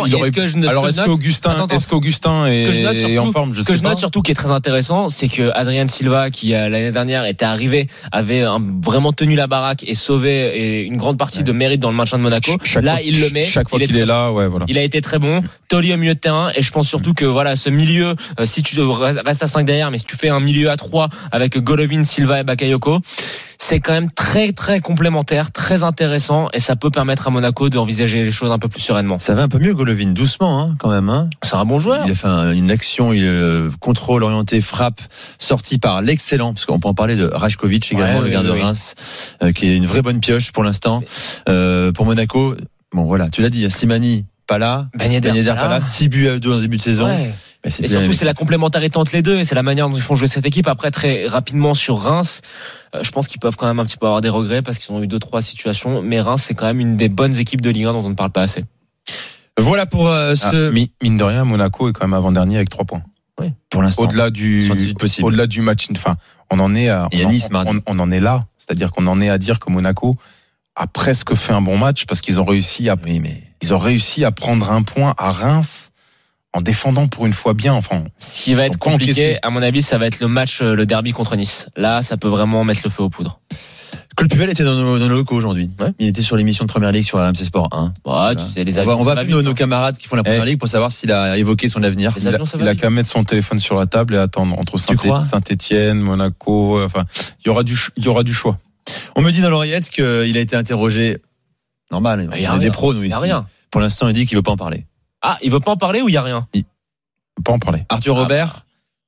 Est-ce qu'Augustin est en forme? Ce que je note surtout qui est très intéressant, c'est que Adrien Silva, qui l'année dernière était arrivé, avait vraiment tenu la baraque et sauvé une grande partie de mérite dans le maintien de Monaco. Là, il le met. Chaque fois qu'il est là, voilà. Il a été très bon. Toli au milieu de terrain, et je pense surtout que voilà, ce milieu, si tu restes à 5 derrière, mais si tu fais un milieu à 3 avec Golovin, Silva et Bakayoko, c'est quand même très très complémentaire, très intéressant, et ça peut permettre à Monaco d'envisager les choses un peu plus sereinement. Ça va un peu mieux Golovin, doucement quand même. C'est un bon joueur. Il a fait une action, contrôle orienté, frappe, sortie par l'excellent, parce qu'on peut en parler de Rajkovic également, le gardien de Reims, qui est une vraie bonne pioche pour l'instant. Pour Monaco, bon voilà, tu l'as dit, Slimani pas là, Ben Yedder pas là, 6 buts à 2 en début de saison. Ouais. Et surtout, c'est la complémentarité entre les deux, et c'est la manière dont ils font jouer cette équipe. Après, très rapidement sur Reims, je pense qu'ils peuvent quand même un petit peu avoir des regrets parce qu'ils ont eu 2-3 situations, mais Reims, c'est quand même une des bonnes équipes de Ligue 1 dont on ne parle pas assez. Voilà pour mine de rien, Monaco est quand même avant-dernier avec 3 points. Oui. Pour l'instant. Au-delà du match, enfin, on en est à, on en est là. C'est-à-dire qu'on en est à dire que Monaco a presque fait un bon match parce qu'ils ont réussi à prendre un point à Reims en défendant pour une fois bien. Enfin, ce qui va être compliqué, à mon avis, ça va être le match, le derby contre Nice. Là, ça peut vraiment mettre le feu aux poudres. Claude Puel était dans nos locaux aujourd'hui. Ouais. Il était sur l'émission de Première Ligue sur RMC Sport 1. Ouais, tu sais, les on va appeler nos camarades qui font la Première Ligue pour savoir s'il a évoqué son avenir. Il a qu'à mettre son téléphone sur la table et attendre entre Saint-Étienne, Monaco. Enfin, il y aura du choix. On me dit dans l'oreillette qu'il a été interrogé. Normal, il y a des pros, nous, ici. Il y a rien. Pour l'instant, il dit qu'il veut pas en parler. Ah, il veut pas en parler ou il y a rien? Il veut pas en parler. Arthur Robert.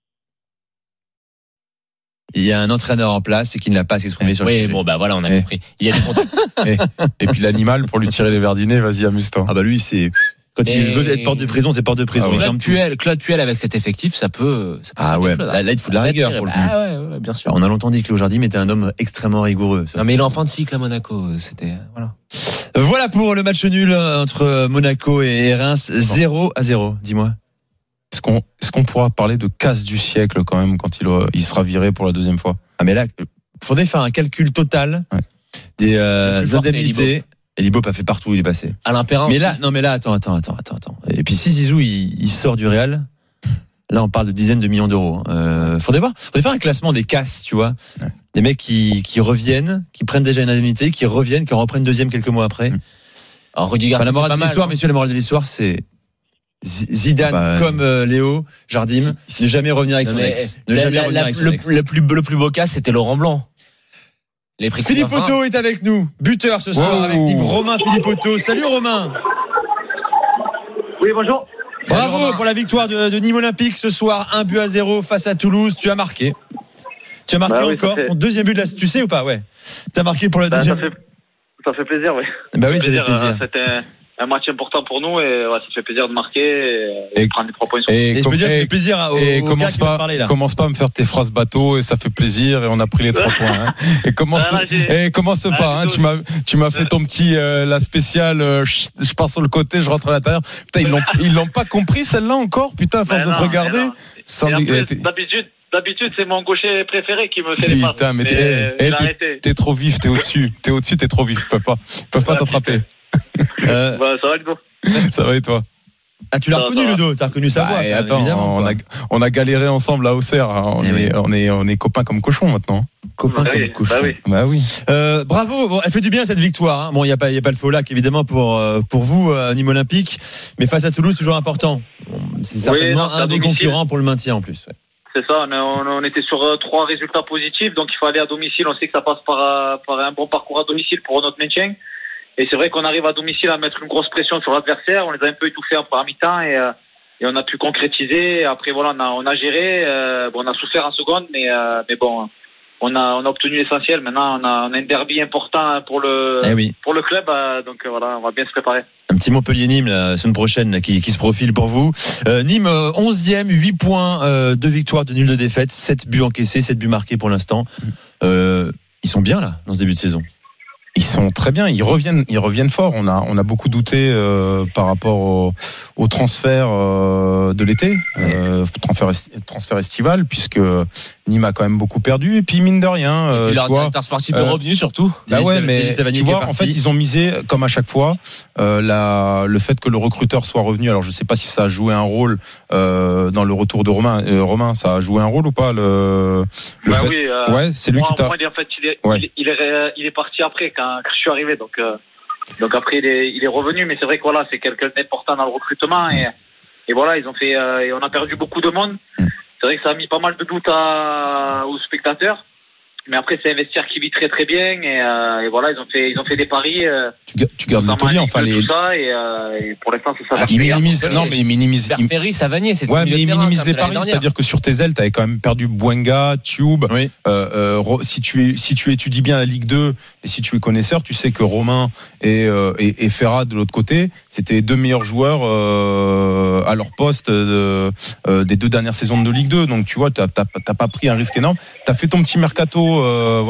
Il y a un entraîneur en place et qui ne l'a pas exprimé sur le sujet. Oui, bon, voilà, on a compris. Il y a des contacts. Et puis l'animal, pour lui tirer les verres du nez, vas-y, amuse-toi. Ah, lui, c'est. Quand il veut être porte de prison, c'est porte de prison. Claude Puel avec cet effectif, ça peut là, il te faut de la rigueur pour le coup. Ouais, bien sûr. On a longtemps dit que Claude Jardim était un homme extrêmement rigoureux. Non, mais il est en fin de cycle à Monaco. Voilà pour le match nul entre Monaco et Reims, 0-0. Dis-moi. Est-ce qu'on pourra parler de casse du siècle quand même quand il sera viré pour la deuxième fois? Ah, mais là, faudrait faire un calcul total des indemnités. Elibop a fait partout où il est passé. Alain Perrin. Mais là, attends. Et puis si Zizou il sort du Real, là on parle de dizaines de millions d'euros. Faudrait faire un classement des casses, tu vois. Ouais. Des mecs qui reviennent, qui prennent déjà une indemnité, qui reviennent, qui en reprennent deuxième quelques mois après. Alors Rudy Garcia, la morale de l'histoire, messieurs, la morale de l'histoire, c'est Zidane comme Léo Jardim, ne jamais revenir avec son ex. Le plus beau cas, c'était Laurent Blanc. Philippe Otto est avec nous, buteur ce soir avec Romain Philippe Otto. Salut Romain. Oui, bonjour. Bravo pour la victoire de Nîmes Olympique ce soir, 1-0 face à Toulouse. Tu as marqué encore ton deuxième but de la... Tu sais ou pas? Ouais. Tu as marqué pour le deuxième. Ça fait plaisir, oui. Oui, ça fait plaisir. un match important pour nous et ça fait plaisir de marquer et prendre les 3 points. Et je veux dire, ça fait plaisir aux gars qui vont parler là. Commence pas à me faire tes phrases bateau et ça fait plaisir et on a pris les 3 points. Hein. Et commence pas. Hein, tu m'as fait ton petit la spéciale. Je pars sur le côté, je rentre à l'intérieur. Putain, ils l'ont pas compris celle-là encore. Putain, à force de te regarder. D'habitude, c'est mon gaucher préféré qui me fait les passes. Putain, mais t'es trop vif, t'es au-dessus, t'es trop vif. Ils peuvent pas t'attraper. Ça va, Ludo? Ça va et toi? Ah, tu l'as reconnu, Ludo? T'as reconnu sa voix? Attends, on a galéré ensemble à Auxerre. On est copains comme cochons maintenant. Copains comme cochons. Bah oui. Bravo. Bon, elle fait du bien cette victoire. Hein. Bon, il y a pas le faux lac évidemment pour vous, Nîmes Olympique, mais face à Toulouse, toujours important. C'est certainement un des concurrents pour le maintien en plus. Ouais. C'est ça, on était sur 3 résultats positifs, donc il faut aller à domicile. On sait que ça passe par un bon parcours à domicile pour notre maintien. Et c'est vrai qu'on arrive à domicile à mettre une grosse pression sur l'adversaire. On les a un peu étouffés en première mi-temps et on a pu concrétiser. Après voilà, on a géré. On a souffert en seconde, mais bon, on a obtenu l'essentiel. Maintenant, on a un derby important pour le club. Donc voilà, on va bien se préparer. Un petit Montpellier-Nîmes la semaine prochaine là, qui se profile pour vous. Nîmes 11e, 8 points, 2 victoires, 2 nuls de défaite, 7 buts encaissés, 7 buts marqués pour l'instant. Ils sont bien là dans ce début de saison. Ils sont très bien, ils reviennent fort. On a beaucoup douté par rapport au transfert de l'été, transfert estival, puisque Nîmes a quand même beaucoup perdu. Et puis mine de rien, et puis leur directeur sportif est revenu surtout. Bah ouais, mais tu vois, en fait, ils ont misé comme à chaque fois le fait que le recruteur soit revenu. Alors je sais pas si ça a joué un rôle dans le retour de Romain. Romain, ça a joué un rôle ou pas le fait... Oui, ouais, c'est lui qui t'a. En fait, il est parti après quand je suis arrivé, donc après il est revenu, mais c'est vrai que voilà, c'est quelqu'un d'important dans le recrutement et voilà, ils ont fait et on a perdu beaucoup de monde. C'est vrai que ça a mis pas mal de doutes aux spectateurs, mais après c'est un vestiaire qui vit très très bien et voilà, ils ont fait des paris. Tu gardes l'Anthony, enfin tout ça et pour l'instant c'est ça. Il minimise. Berpery, Savanier, c'est ouais, mais il minimise les paris, c'est-à-dire que sur tes ailes, t'avais quand même perdu Bouanga, Tube. Oui. Si tu étudies bien la Ligue 2 et si tu es connaisseur, tu sais que Romain et Ferrat de l'autre côté, c'était les 2 meilleurs joueurs à leur poste des 2 dernières saisons de Ligue 2. Donc tu vois, t'as pas pris un risque énorme. T'as fait ton petit mercato,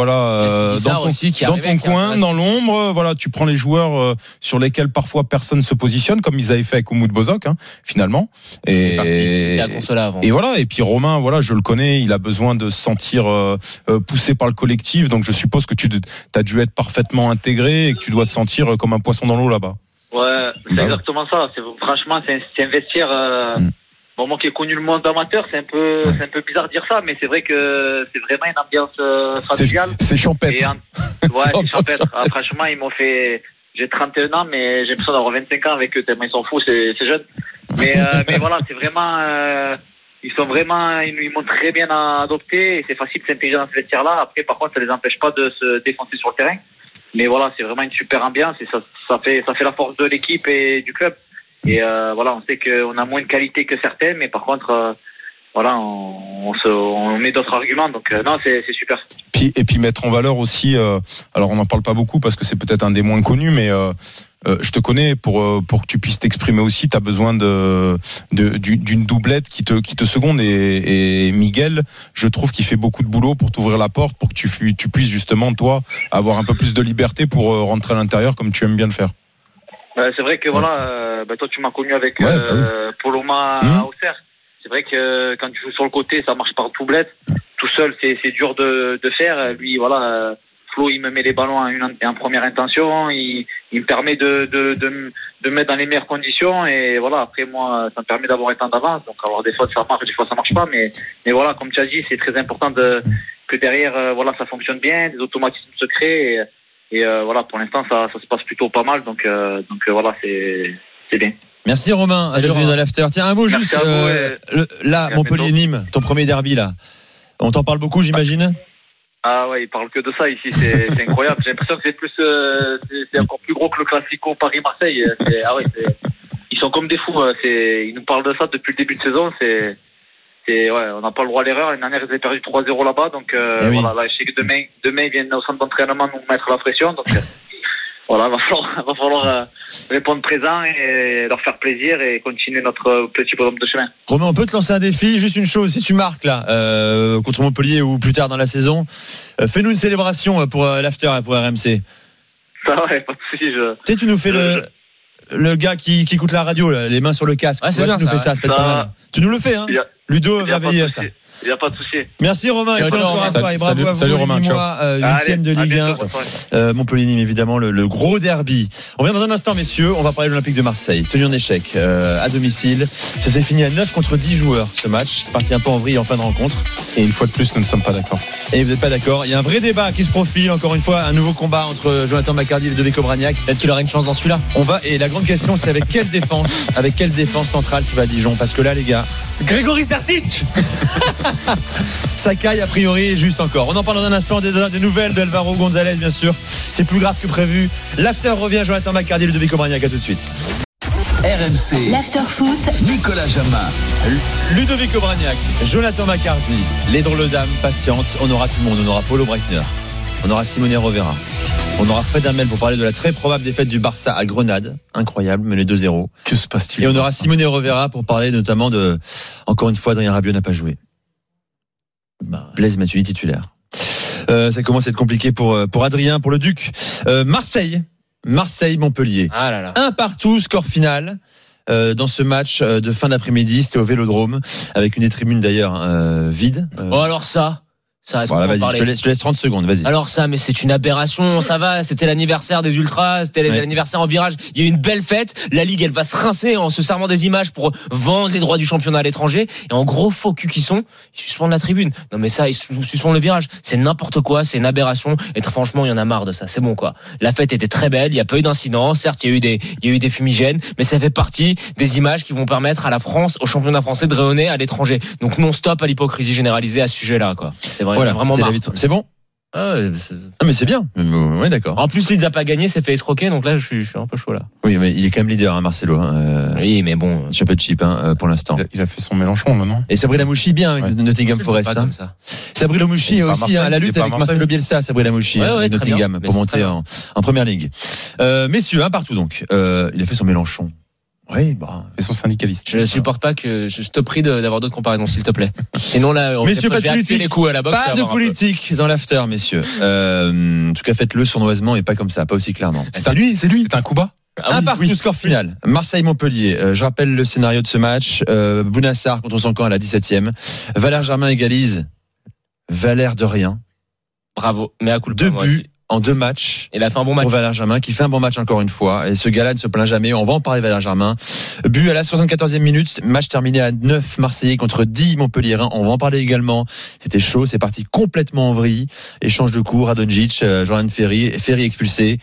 dans ton coin, dans l'ombre. Voilà, tu prends les joueurs sur lesquels parfois personne se positionne, comme ils avaient fait avec Oumoud Bozok, finalement. Et voilà. Et puis Romain, voilà, je le connais, il a besoin de se sentir poussé par le collectif. Donc je suppose que tu as dû être parfaitement intégré et que tu dois te sentir comme un poisson dans l'eau là-bas. Ouais, c'est exactement ça. Franchement, c'est un vestiaire. Bon, moi qui ai connu le monde amateur, c'est un peu bizarre de dire ça, mais c'est vrai que c'est vraiment une ambiance familiale. C'est champêtre. C'est champêtre. Franchement, ils m'ont fait. J'ai 31 ans, mais j'ai l'impression d'avoir 25 ans avec eux tellement ils sont fous, c'est jeune. Mais voilà, c'est vraiment. Ils m'ont très bien adopté et c'est facile de s'intégrer dans ce vestiaire-là. Après, par contre, ça les empêche pas de se défoncer sur le terrain. Mais voilà, c'est vraiment une super ambiance et ça fait la force de l'équipe et du club. Et voilà, on sait qu'on a moins de qualité que certains, mais par contre, voilà, on met d'autres arguments. Donc non, c'est super. Et puis mettre en valeur aussi. Alors on n'en parle pas beaucoup parce que c'est peut-être un des moins connus, mais je te connais pour que tu puisses t'exprimer aussi. T'as besoin d'une doublette qui te seconde et Miguel, je trouve qu'il fait beaucoup de boulot pour t'ouvrir la porte pour que tu puisses justement toi avoir un peu plus de liberté pour rentrer à l'intérieur comme tu aimes bien le faire. C'est vrai que voilà, toi tu m'as connu avec Poloma à Auxerre. C'est vrai que quand tu joues sur le côté, ça marche par doublette. Tout seul, c'est dur de faire. Lui, voilà, Flo, il me met les ballons en première intention. Il me permet de mettre dans les meilleures conditions. Et voilà, après moi, ça me permet d'avoir un temps d'avance. Donc alors des fois ça marche, des fois ça marche pas. Mais voilà, comme tu as dit, c'est très important que derrière, voilà, ça fonctionne bien, des automatismes se créent. Et voilà, pour l'instant, ça se passe plutôt pas mal. Donc voilà, c'est bien. Merci Romain, à bienvenue dans l'after. Tiens, un mot juste, là, Montpellier-Nîmes, ton premier derby là. On t'en parle beaucoup, j'imagine? Ah ouais, ils parlent que de ça ici, c'est incroyable. J'ai l'impression que c'est encore plus gros que le Classico Paris-Marseille. Ils sont comme des fous. Ils nous parlent de ça depuis le début de saison. On n'a pas le droit à l'erreur. L'année dernière, ils avaient perdu 3-0 là-bas. Donc voilà, là, je sais que demain, ils viennent au centre d'entraînement nous mettre la pression. Donc Voilà, va falloir répondre présent et leur faire plaisir et continuer notre petit bonhomme de chemin. Romain, on peut te lancer un défi, juste une chose, si tu marques là contre Montpellier ou plus tard dans la saison, fais-nous une célébration pour l'after et pour RMC. Ça ouais, pas de souci. Tu sais, tu nous fais le gars qui écoute la radio, là, les mains sur le casque. Ouais, c'est bien, tu nous fais ça, c'est pas mal. Tu nous le fais, hein. Ludo va veiller à ça. Il n'y a pas de souci. Merci Romain, excellent soir à toi et bravo à vous. Salut Romain, mois, 8e de Ligue 1. Montpellier-Nîmes, évidemment, le gros derby. On revient dans un instant, messieurs. On va parler de l'Olympique de Marseille. Tenu en échec à domicile. Ça s'est fini à 9 contre 10 joueurs, ce match. C'est parti un peu en vrille en fin de rencontre. Et une fois de plus, nous ne sommes pas d'accord. Et vous n'êtes pas d'accord. Il y a un vrai débat qui se profile. Encore une fois, un nouveau combat entre Jonathan Macardy et Ludovico Bragnac. Peut-être qu'il aura une chance dans celui-là. Et la grande question, c'est avec quelle défense centrale tu vas à Dijon? Parce que là, les gars. Grégory Sertic Sakai a priori juste encore. On en parle dans un instant des nouvelles de Alvaro González, bien sûr. C'est plus grave que prévu. L'after revient, Jonathan Macardy et Ludovico Bragnac. À tout de suite. RMC. L'after foot. Nicolas Jamin. Ludovico Bragnac, Jonathan Macardy, les drôles dames patientes. On aura tout le monde. On aura Paulo Breitner. On aura Simone Rovera. On aura Fred Hermel pour parler de la très probable défaite du Barça à Grenade. Incroyable, mais les 2-0. Que se passe-t-il? Et on aura Simone Rovera pour parler notamment de, encore une fois, Adrien Rabiot n'a pas joué. Blaise Matuidi titulaire. Ça commence à être compliqué pour Adrien, pour le Duc. Marseille-Montpellier. Ah là là. 1-1, score final. Dans ce match de fin d'après-midi, c'était au Vélodrome, avec une des tribunes d'ailleurs vide. Bon alors ça voilà, vas-y, je te laisse 30 secondes, vas-y. Alors ça, mais c'est une aberration, ça va, c'était l'anniversaire des Ultras, c'était l'anniversaire en virage, il y a eu une belle fête, la Ligue elle va se rincer en se servant des images pour vendre les droits du championnat à l'étranger, et en gros faux cul qui sont, ils suspendent la tribune. Non mais ça, ils suspendent le virage, c'est n'importe quoi, c'est une aberration, et franchement il y en a marre de ça, c'est bon quoi. La fête était très belle, il n'y a pas eu d'incident, certes il y a eu des fumigènes, mais ça fait partie des images qui vont permettre à la France, au championnat français de rayonner à l'étranger. Donc non stop à l'hypocrisie généralisée à ce sujet-là quoi. C'est vrai. Voilà, vraiment marre. C'est bon? Ouais, mais c'est bien. Ouais, d'accord. En plus, Leeds a pas gagné, s'est fait escroquer, donc là, je suis un peu chaud là. Oui, mais il est quand même leader, hein, Marcelo. Oui, mais bon. Je suis un peu cheap, pour l'instant. Il a fait son Mélenchon, non? Et Sabri Lamouchi, bien, avec Nottingham Forest. Comme ça. Sabri Lamouchi aussi, à la lutte avec Marcelo Bielsa, Sabri Lamouchi, avec Nottingham, pour monter en Première Ligue. Messieurs, partout donc. Il a fait son Mélenchon. Oui, et son syndicaliste. Je ne supporte pas que je te prie d'avoir d'autres comparaisons, s'il te plaît. Sinon là, messieurs, pas de politique. Les coups à la boxe, pas de politique dans l'after, messieurs. En tout cas, faites-le sournoisement et pas comme ça, pas aussi clairement. C'est lui. C'est un coup bas. Partout, score final. Marseille-Montpellier. Je rappelle le scénario de ce match. Bounassar contre son camp à la 17e. Valère Germain égalise. Valère de rien. Bravo. Mais à coup de 2 buts en 2 matchs. Il a fait un bon match. Pour Valère Germain, qui fait un bon match encore une fois. Et ce gars-là ne se plaint jamais. On va en parler, Valère Germain. But à la 74e minute. Match terminé à 9 Marseillais contre 10 Montpelliérains. On va en parler également. C'était chaud. C'est parti complètement en vrille. Échange de coups. Radonjic, Jordan Ferry expulsé.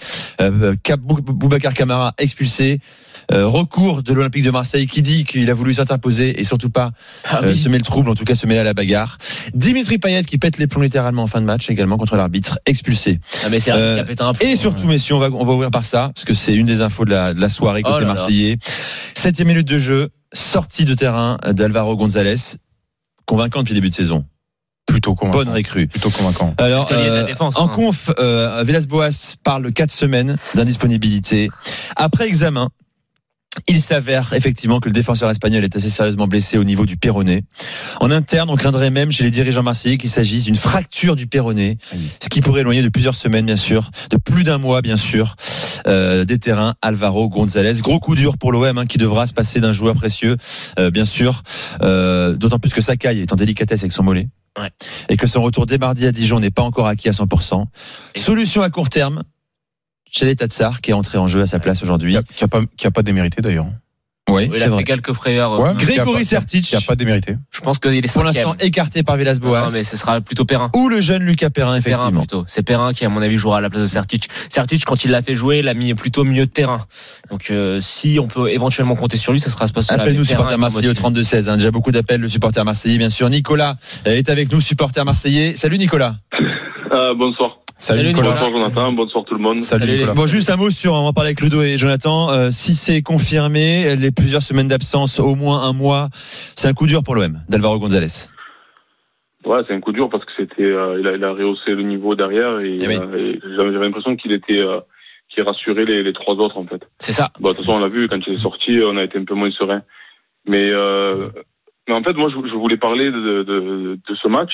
Boubacar Camara expulsé. Recours de l'Olympique de Marseille qui dit qu'il a voulu s'interposer et surtout pas semer le trouble, en tout cas se mêler à la bagarre. Dimitri Payet qui pète les plombs littéralement en fin de match également contre l'arbitre, expulsé. Mais c'est un peu et surtout, messieurs, on va ouvrir par ça parce que c'est une des infos de la soirée côté Marseillais. 7e minute de jeu, sortie de terrain d'Alvaro González, convaincant depuis le début de saison. Plutôt convaincant. Bonne recrue. Plutôt convaincant. Alors, en conf, Villas-Boas parle de 4 semaines d'indisponibilité. Après examen, il s'avère effectivement que le défenseur espagnol est assez sérieusement blessé au niveau du péroné. En interne, on craindrait même chez les dirigeants marseillais qu'il s'agisse d'une fracture du péroné, ce qui pourrait éloigner de plusieurs semaines, bien sûr, de plus d'un mois, bien sûr, des terrains Alvaro González. Gros coup dur pour l'OM, qui devra se passer d'un joueur précieux, bien sûr, d'autant plus que Sakai est en délicatesse avec son mollet. Ouais. Et que son retour dès mardi à Dijon n'est pas encore acquis à 100%. Solution à court terme, Chalet Tatsar qui est entré en jeu à sa place aujourd'hui. Qui a pas démérité d'ailleurs. Oui, il a fait quelques frayeurs. Grégory Sertic qui a pas démérité. Je pense qu'il est pour l'instant écarté par Villas-Boas. Non, mais ce sera plutôt Perrin. Ou le jeune Lucas Perrin, effectivement. Perrin plutôt. C'est Perrin qui, à mon avis, jouera à la place de Sertic. Sertic, quand il l'a fait jouer, il l'a mis plutôt milieu de terrain. Donc, si on peut éventuellement compter sur lui, ça sera ce poste-là. Appelez-nous supporter marseillais au 32-16. Déjà beaucoup d'appels, le supporter marseillais, bien sûr. Nicolas est avec nous, supporter marseillais. Salut Nicolas. Bonsoir. Salut Nicolas. Bonsoir Jonathan, bonsoir tout le monde. Salut Nicolas. Bon, juste un mot on va parler avec Ludo et Jonathan. Si c'est confirmé, les plusieurs semaines d'absence, au moins un mois, c'est un coup dur pour l'OM d'Alvaro González. Ouais, c'est un coup dur parce que il a rehaussé le niveau derrière et j'avais l'impression qu'il était qui rassurait les 3 autres, en fait. C'est ça. Bon, de toute façon, on l'a vu, quand il est sorti, on a été un peu moins serein. Mais en fait, moi, je voulais parler de ce match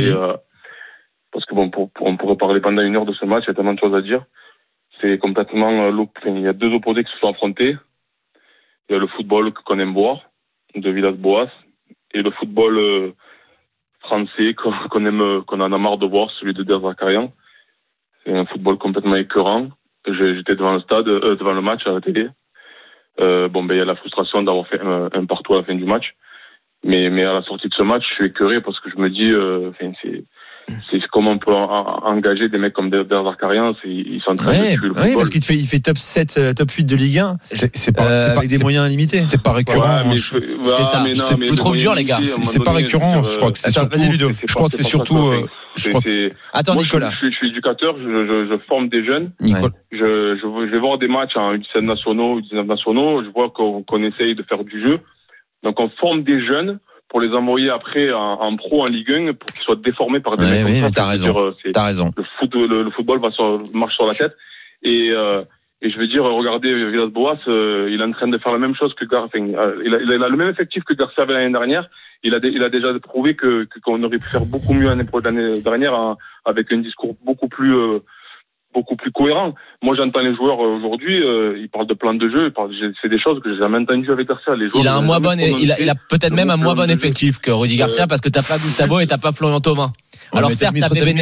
parce que bon, on pourrait parler pendant 1 heure de ce match, il y a tellement de choses à dire. C'est complètement il y a 2 opposés qui se sont affrontés. Il y a le football qu'on aime voir, de Villas-Boas, et le football français qu'on en a marre de voir, celui de Der Zakarian. C'est un football complètement écœurant. J'étais devant le stade, devant le match à la télé. Il y a la frustration d'avoir fait un partout à la fin du match. Mais à la sortie de ce match, je suis écœuré parce que je me dis, c'est comment on peut engager des mecs comme Der Zakarian, ils sont en train de tuer le football. Oui, parce qu'il fait top 7, top 8 de Ligue 1. C'est pas avec des moyens limités. C'est pas récurrent. Ouais, c'est ça. C'est trop dur, les gars. C'est pas récurrent. Je crois que c'est surtout. Je crois que c'est surtout. Attends, moi, Nicolas. Je suis éducateur, je forme des jeunes. Je vais voir des matchs en U17 nationaux, U19 nationaux. Je vois qu'on essaye de faire du jeu. Donc, on forme des jeunes pour les envoyer après en pro, en Ligue 1, pour qu'ils soient déformés par des mecs comme ça. T'as raison. Le football marche sur la tête. Et je veux dire, regardez, Villas-Boas, il est en train de faire la même chose que Garcia. Il a le même effectif que Garcia avait l'année dernière. Il a déjà prouvé qu'on aurait pu faire beaucoup mieux l'année dernière avec un discours beaucoup plus cohérent. Moi, j'entends les joueurs aujourd'hui, ils parlent de plan de jeu, c'est des choses que j'ai jamais entendues avec Garcia. Les joueurs, il a peut-être même un moins bon effectif que Rudy Garcia parce que t'as pas Gustavo et t'as pas Florian Thauvin. Alors certes,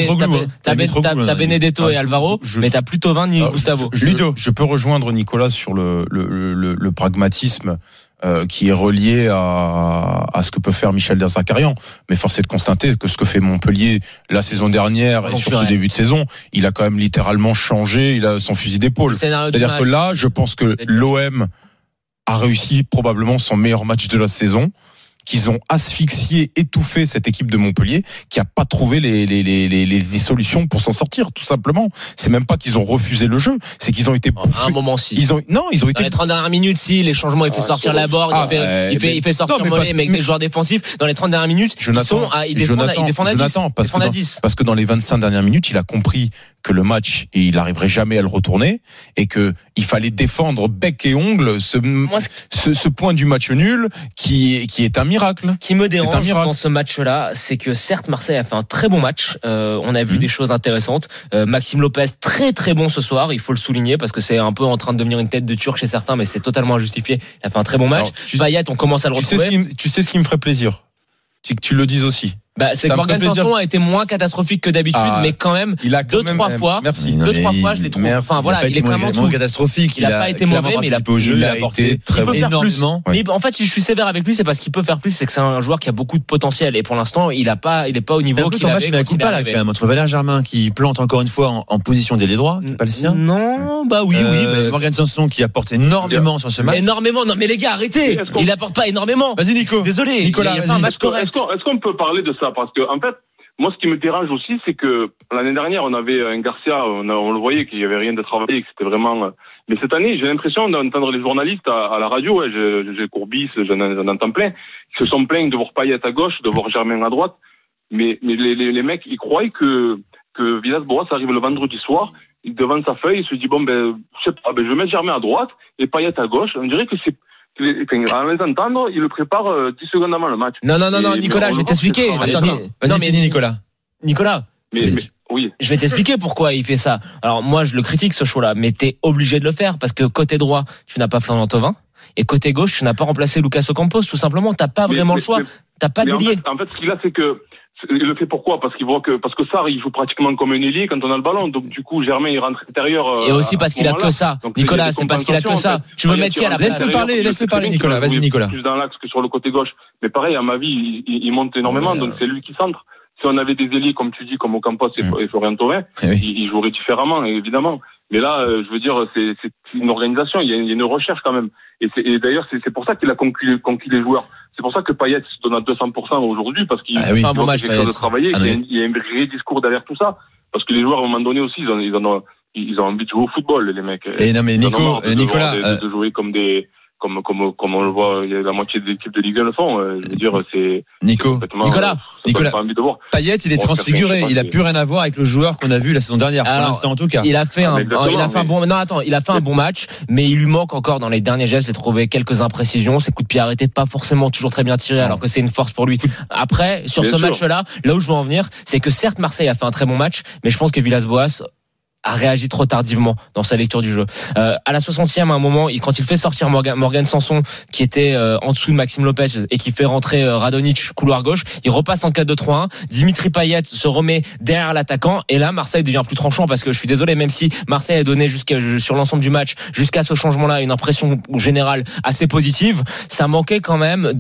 t'as Benedetto et Alvaro, mais t'as plus Thauvin ni Gustavo. Ludo, je peux rejoindre Nicolas sur le pragmatisme qui est relié à ce que peut faire Michel Der Zakarian, mais force est de constater que ce que fait Montpellier la saison dernière et sur ce début de saison, il a quand même littéralement changé, il a son fusil d'épaule. C'est-à-dire que là, je pense que l'OM a réussi probablement son meilleur match de la saison, qu'ils ont asphyxié, étouffé cette équipe de Montpellier, qui a pas trouvé les solutions pour s'en sortir, tout simplement. C'est même pas qu'ils ont refusé le jeu, c'est qu'ils ont été bouffés. À un moment, si. Ils ont été. Dans les 30 dernières minutes, si, les changements, il fait sortir Laborde, il fait sortir Mollet, mais avec des joueurs défensifs. Dans les 30 dernières minutes, ils défendent à 10. Parce que dans les 25 dernières minutes, il a compris que le match, il n'arriverait jamais à le retourner, et que il fallait défendre bec et ongle ce point du match nul qui est un miracle. Ce qui me dérange dans ce match-là, c'est que certes Marseille a fait un très bon match, on a vu des choses intéressantes. Maxime Lopez très très bon ce soir, il faut le souligner parce que c'est un peu en train de devenir une tête de Turc chez certains, mais c'est totalement injustifié. Il a fait un très bon match. Payet, on commence à le retrouver. Tu sais ce qui me ferait plaisir, c'est que tu le dises aussi. C'est que Morgan Sanson a été moins catastrophique que d'habitude, mais quand même, deux, trois fois, je l'ai trouvé. Enfin, voilà, il est clairement moins catastrophique. Il a pas été mauvais, mais il a au jeu, il a apporté très énormément. Mais en fait, si je suis sévère avec lui, c'est parce qu'il peut faire plus, c'est que c'est un joueur qui a beaucoup de potentiel. Et pour l'instant, il est pas au niveau qu'il avait. Il a un coup de là, quand même, entre Valère Germain, qui plante encore une fois en position d'ailier droit, pas le sien. Non, oui. Morgan Sanson, qui apporte énormément sur ce match. Énormément. Non, mais les gars, arrêtez. Il apporte pas énormément. Vas-y, Nico. Désolé. Nicolas, il a fait un match correct. Est-ce qu'on peut parler de ça? Parce que, en fait, moi, ce qui me dérange aussi, c'est que l'année dernière, on avait un Garcia, on le voyait qu'il y avait rien de travaillé, que c'était vraiment. Mais cette année, j'ai l'impression d'entendre les journalistes à la radio, j'ai Courbis, j'en entends plein, qui se sont plaints de voir Payet à gauche, de voir Germain à droite. Mais les mecs, ils croient que Villas-Boas arrive le vendredi soir, devant sa feuille, il se dit je sais pas, je vais mettre Germain à droite et Payet à gauche. On dirait que c'est. À les entendre, il le prépare 10 secondes avant le match. Non, Nicolas, je vais t'expliquer. Attendez, vas-y, fini, Nicolas. Mais oui. Je vais t'expliquer pourquoi il fait ça. Alors, moi, je le critique, ce choix-là, mais t'es obligé de le faire parce que côté droit, tu n'as pas Florian Thauvin et côté gauche, tu n'as pas remplacé Lucas Ocampos, tout simplement. T'as pas vraiment le choix. T'as pas d'ailier. En fait, ce qu'il a, c'est que il le fait pourquoi? Parce que Sarr, il joue pratiquement comme un ailier quand on a le ballon. Donc, du coup, Germain, il rentre intérieur. Et aussi parce qu'il a que ça. Donc, Nicolas, c'est parce qu'il a que ça. Tu veux mettre qui à la place? Laisse-le parler, Nicolas. Vas-y, Nicolas. Plus dans l'axe que sur le côté gauche. Mais pareil, à ma vie, il monte énormément. Donc, c'est lui qui centre. Si on avait des ailiers, comme tu dis, comme Ocampos et Florian Thauvin, il jouerait différemment, évidemment. Mais là, je veux dire, c'est une organisation. Il y a une recherche quand même. Et d'ailleurs, c'est pour ça qu'il a conquis les joueurs. C'est pour ça que Payet se donne à 200% aujourd'hui, parce qu'il a quelque chose de travailler, il y a un vrai discours derrière tout ça. Parce que les joueurs, à un moment donné aussi, ils ont envie de jouer au football, les mecs. Et non, mais Nicolas. De jouer comme des comme on le voit, il y a la moitié des équipes de Ligue 1 le font. Je veux dire, c'est Nicolas, pas envie de voir. Payet, il est transfiguré. Il a plus rien à voir avec le joueur qu'on a vu la saison dernière. Alors, pour l'instant, en tout cas. Il a fait un bon match, mais il lui manque encore dans les derniers gestes. J'ai trouvé quelques imprécisions. Ses coups de pied arrêtés, pas forcément toujours très bien tirés, alors que c'est une force pour lui. Après, sur ce match-là, là où je veux en venir, c'est que certes, Marseille a fait un très bon match, mais je pense que Villas-Boas a réagi trop tardivement dans sa lecture du jeu. À la 60e, à un moment, quand il fait sortir Morgan Sanson, qui était en dessous de Maxime Lopez, et qui fait rentrer Radonjic couloir gauche, il repasse en 4-2-3-1. Dimitri Payet se remet derrière l'attaquant, et là, Marseille devient plus tranchant, parce que je suis désolé, même si Marseille a donné sur l'ensemble du match, jusqu'à ce changement-là, une impression générale assez positive, ça manquait quand même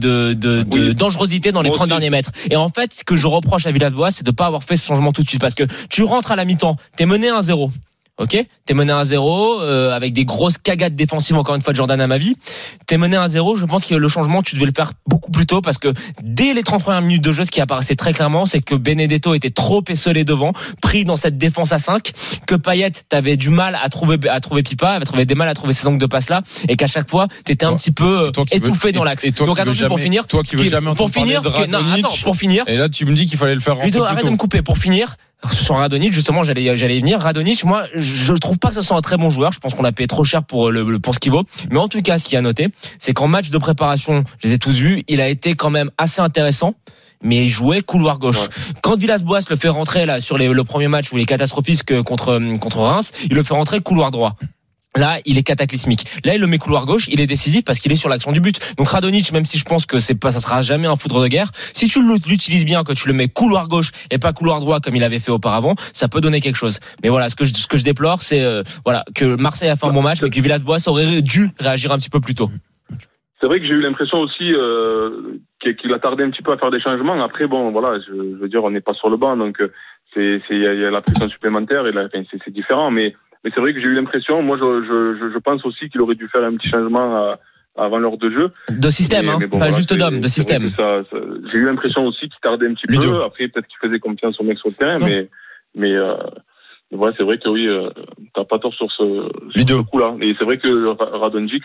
de dangerosité dans les 30 derniers mètres. Et en fait, ce que je reproche à Villas-Boas, c'est de pas avoir fait ce changement tout de suite, parce que tu rentres à la mi-temps, t'es mené 1-0. Ok, t'es mené 1-0 avec des grosses cagades défensives encore une fois de Jordan Amavi. T'es mené 1-0, je pense que le changement tu devais le faire beaucoup plus tôt, parce que dès les 30 premières minutes de jeu, ce qui apparaissait très clairement, c'est que Benedetto était trop esselé devant, pris dans cette défense à 5, que Payet t'avais du mal à trouver Pipa, avait trouvé des mal à trouver ces angles de passe là, et qu'à chaque fois t'étais un petit peu étouffé dans l'axe. Donc attention, pour finir, toi qui veux jamais entendre parler de Radonjic, pour finir. Et là tu me dis qu'il fallait le faire rentrer plus tôt. Arrête de me couper. Pour finir, sur Radonjic, justement, j'allais y venir. Radonjic, moi, je trouve pas que ce soit un très bon joueur. Je pense qu'on a payé trop cher pour ce qu'il vaut. Mais en tout cas, ce qu'il y a noté, c'est qu'en match de préparation, je les ai tous vus, il a été quand même assez intéressant. Mais il jouait couloir gauche. Ouais. Quand Villas-Boas le fait rentrer là sur le premier match où il est catastrophique contre Reims, il le fait rentrer couloir droit. Là, il est cataclysmique. Là, il le met couloir gauche, il est décisif parce qu'il est sur l'action du but. Donc Radonjic, même si je pense que ça sera jamais un foudre de guerre, si tu l'utilises bien, que tu le mets couloir gauche et pas couloir droit comme il avait fait auparavant, ça peut donner quelque chose. Mais voilà, ce que je déplore, c'est que Marseille a fait un bon match, mais que Villas-Boas aurait dû réagir un petit peu plus tôt. C'est vrai que j'ai eu l'impression aussi qu'il a tardé un petit peu à faire des changements. Après, bon, voilà, je veux dire, on n'est pas sur le banc, donc il y a la pression supplémentaire et c'est différent, mais c'est vrai que j'ai eu l'impression, moi je pense aussi qu'il aurait dû faire un petit changement avant l'heure de jeu. De système, bon, pas juste d'homme, de système. J'ai eu l'impression aussi qu'il tardait un petit peu. Après, peut-être qu'il faisait confiance au mec sur le terrain, mais voilà, c'est vrai que oui, t'as pas tort sur ce coup-là. Et c'est vrai que Radonjic,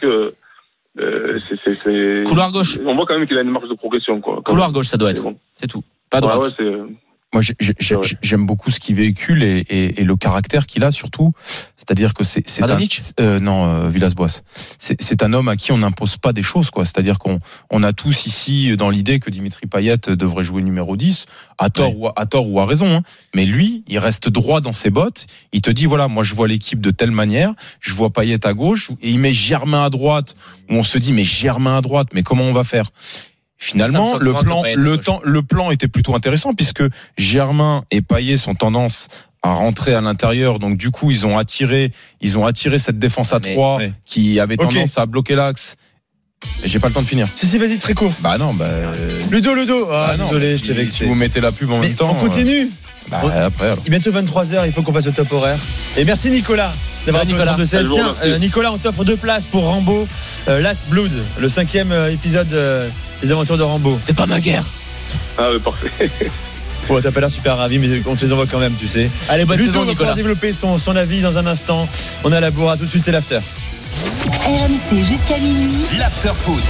c'est couloir gauche. On voit quand même qu'il a une marge de progression, quoi. Couloir gauche, ça doit être. C'est tout. Pas droite. Ouais, moi, j'aime beaucoup ce qu'il véhicule et le caractère qu'il a surtout. C'est-à-dire que c'est Villas-Boas. C'est un homme à qui on n'impose pas des choses, quoi. C'est-à-dire qu'on a tous ici dans l'idée que Dimitri Payet devrait jouer numéro 10, à tort ou à raison, hein. Mais lui, il reste droit dans ses bottes. Il te dit, voilà, moi, je vois l'équipe de telle manière. Je vois Payet à gauche et il met Germain à droite, où on se dit, mais Germain à droite, mais comment on va faire? Finalement, le plan était plutôt intéressant puisque Germain et Payet sont tendance à rentrer à l'intérieur. Donc, du coup, ils ont attiré cette défense à 3 qui avait tendance à bloquer l'axe. Et j'ai pas le temps de finir. Si, vas-y, très court. Ludo. Désolé, je t'ai vexé. Si vous mettez la pub en même temps. On continue. Après, alors. Il est bientôt 23h, il faut qu'on fasse le top horaire. Et merci Nicolas d'avoir pris le temps de Tiens, Nicolas, on t'offre 2 places pour Rambo Last Blood, le 5e épisode des aventures de Rambo. C'est pas ma guerre. Ah ouais, parfait. Bon, t'as pas l'air super ravi, mais on te les envoie quand même, tu sais. Allez, bonne saison, Nicolas. On va développer son avis dans un instant. On a la bourre, tout de suite, c'est l'after. RMC jusqu'à minuit. L'after foot.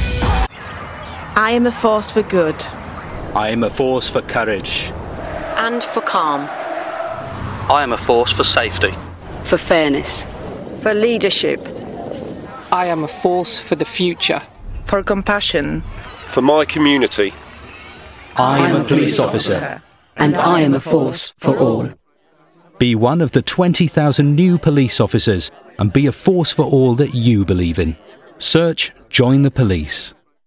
I am a force for good. I am a force for courage. And for calm. I am a force for safety. For fairness. For leadership. I am a force for the future. For compassion. For my community. I am a police officer. And I am a force for all. Be one of the 20,000 new police officers and be a force for all that you believe in. Search Join the Police.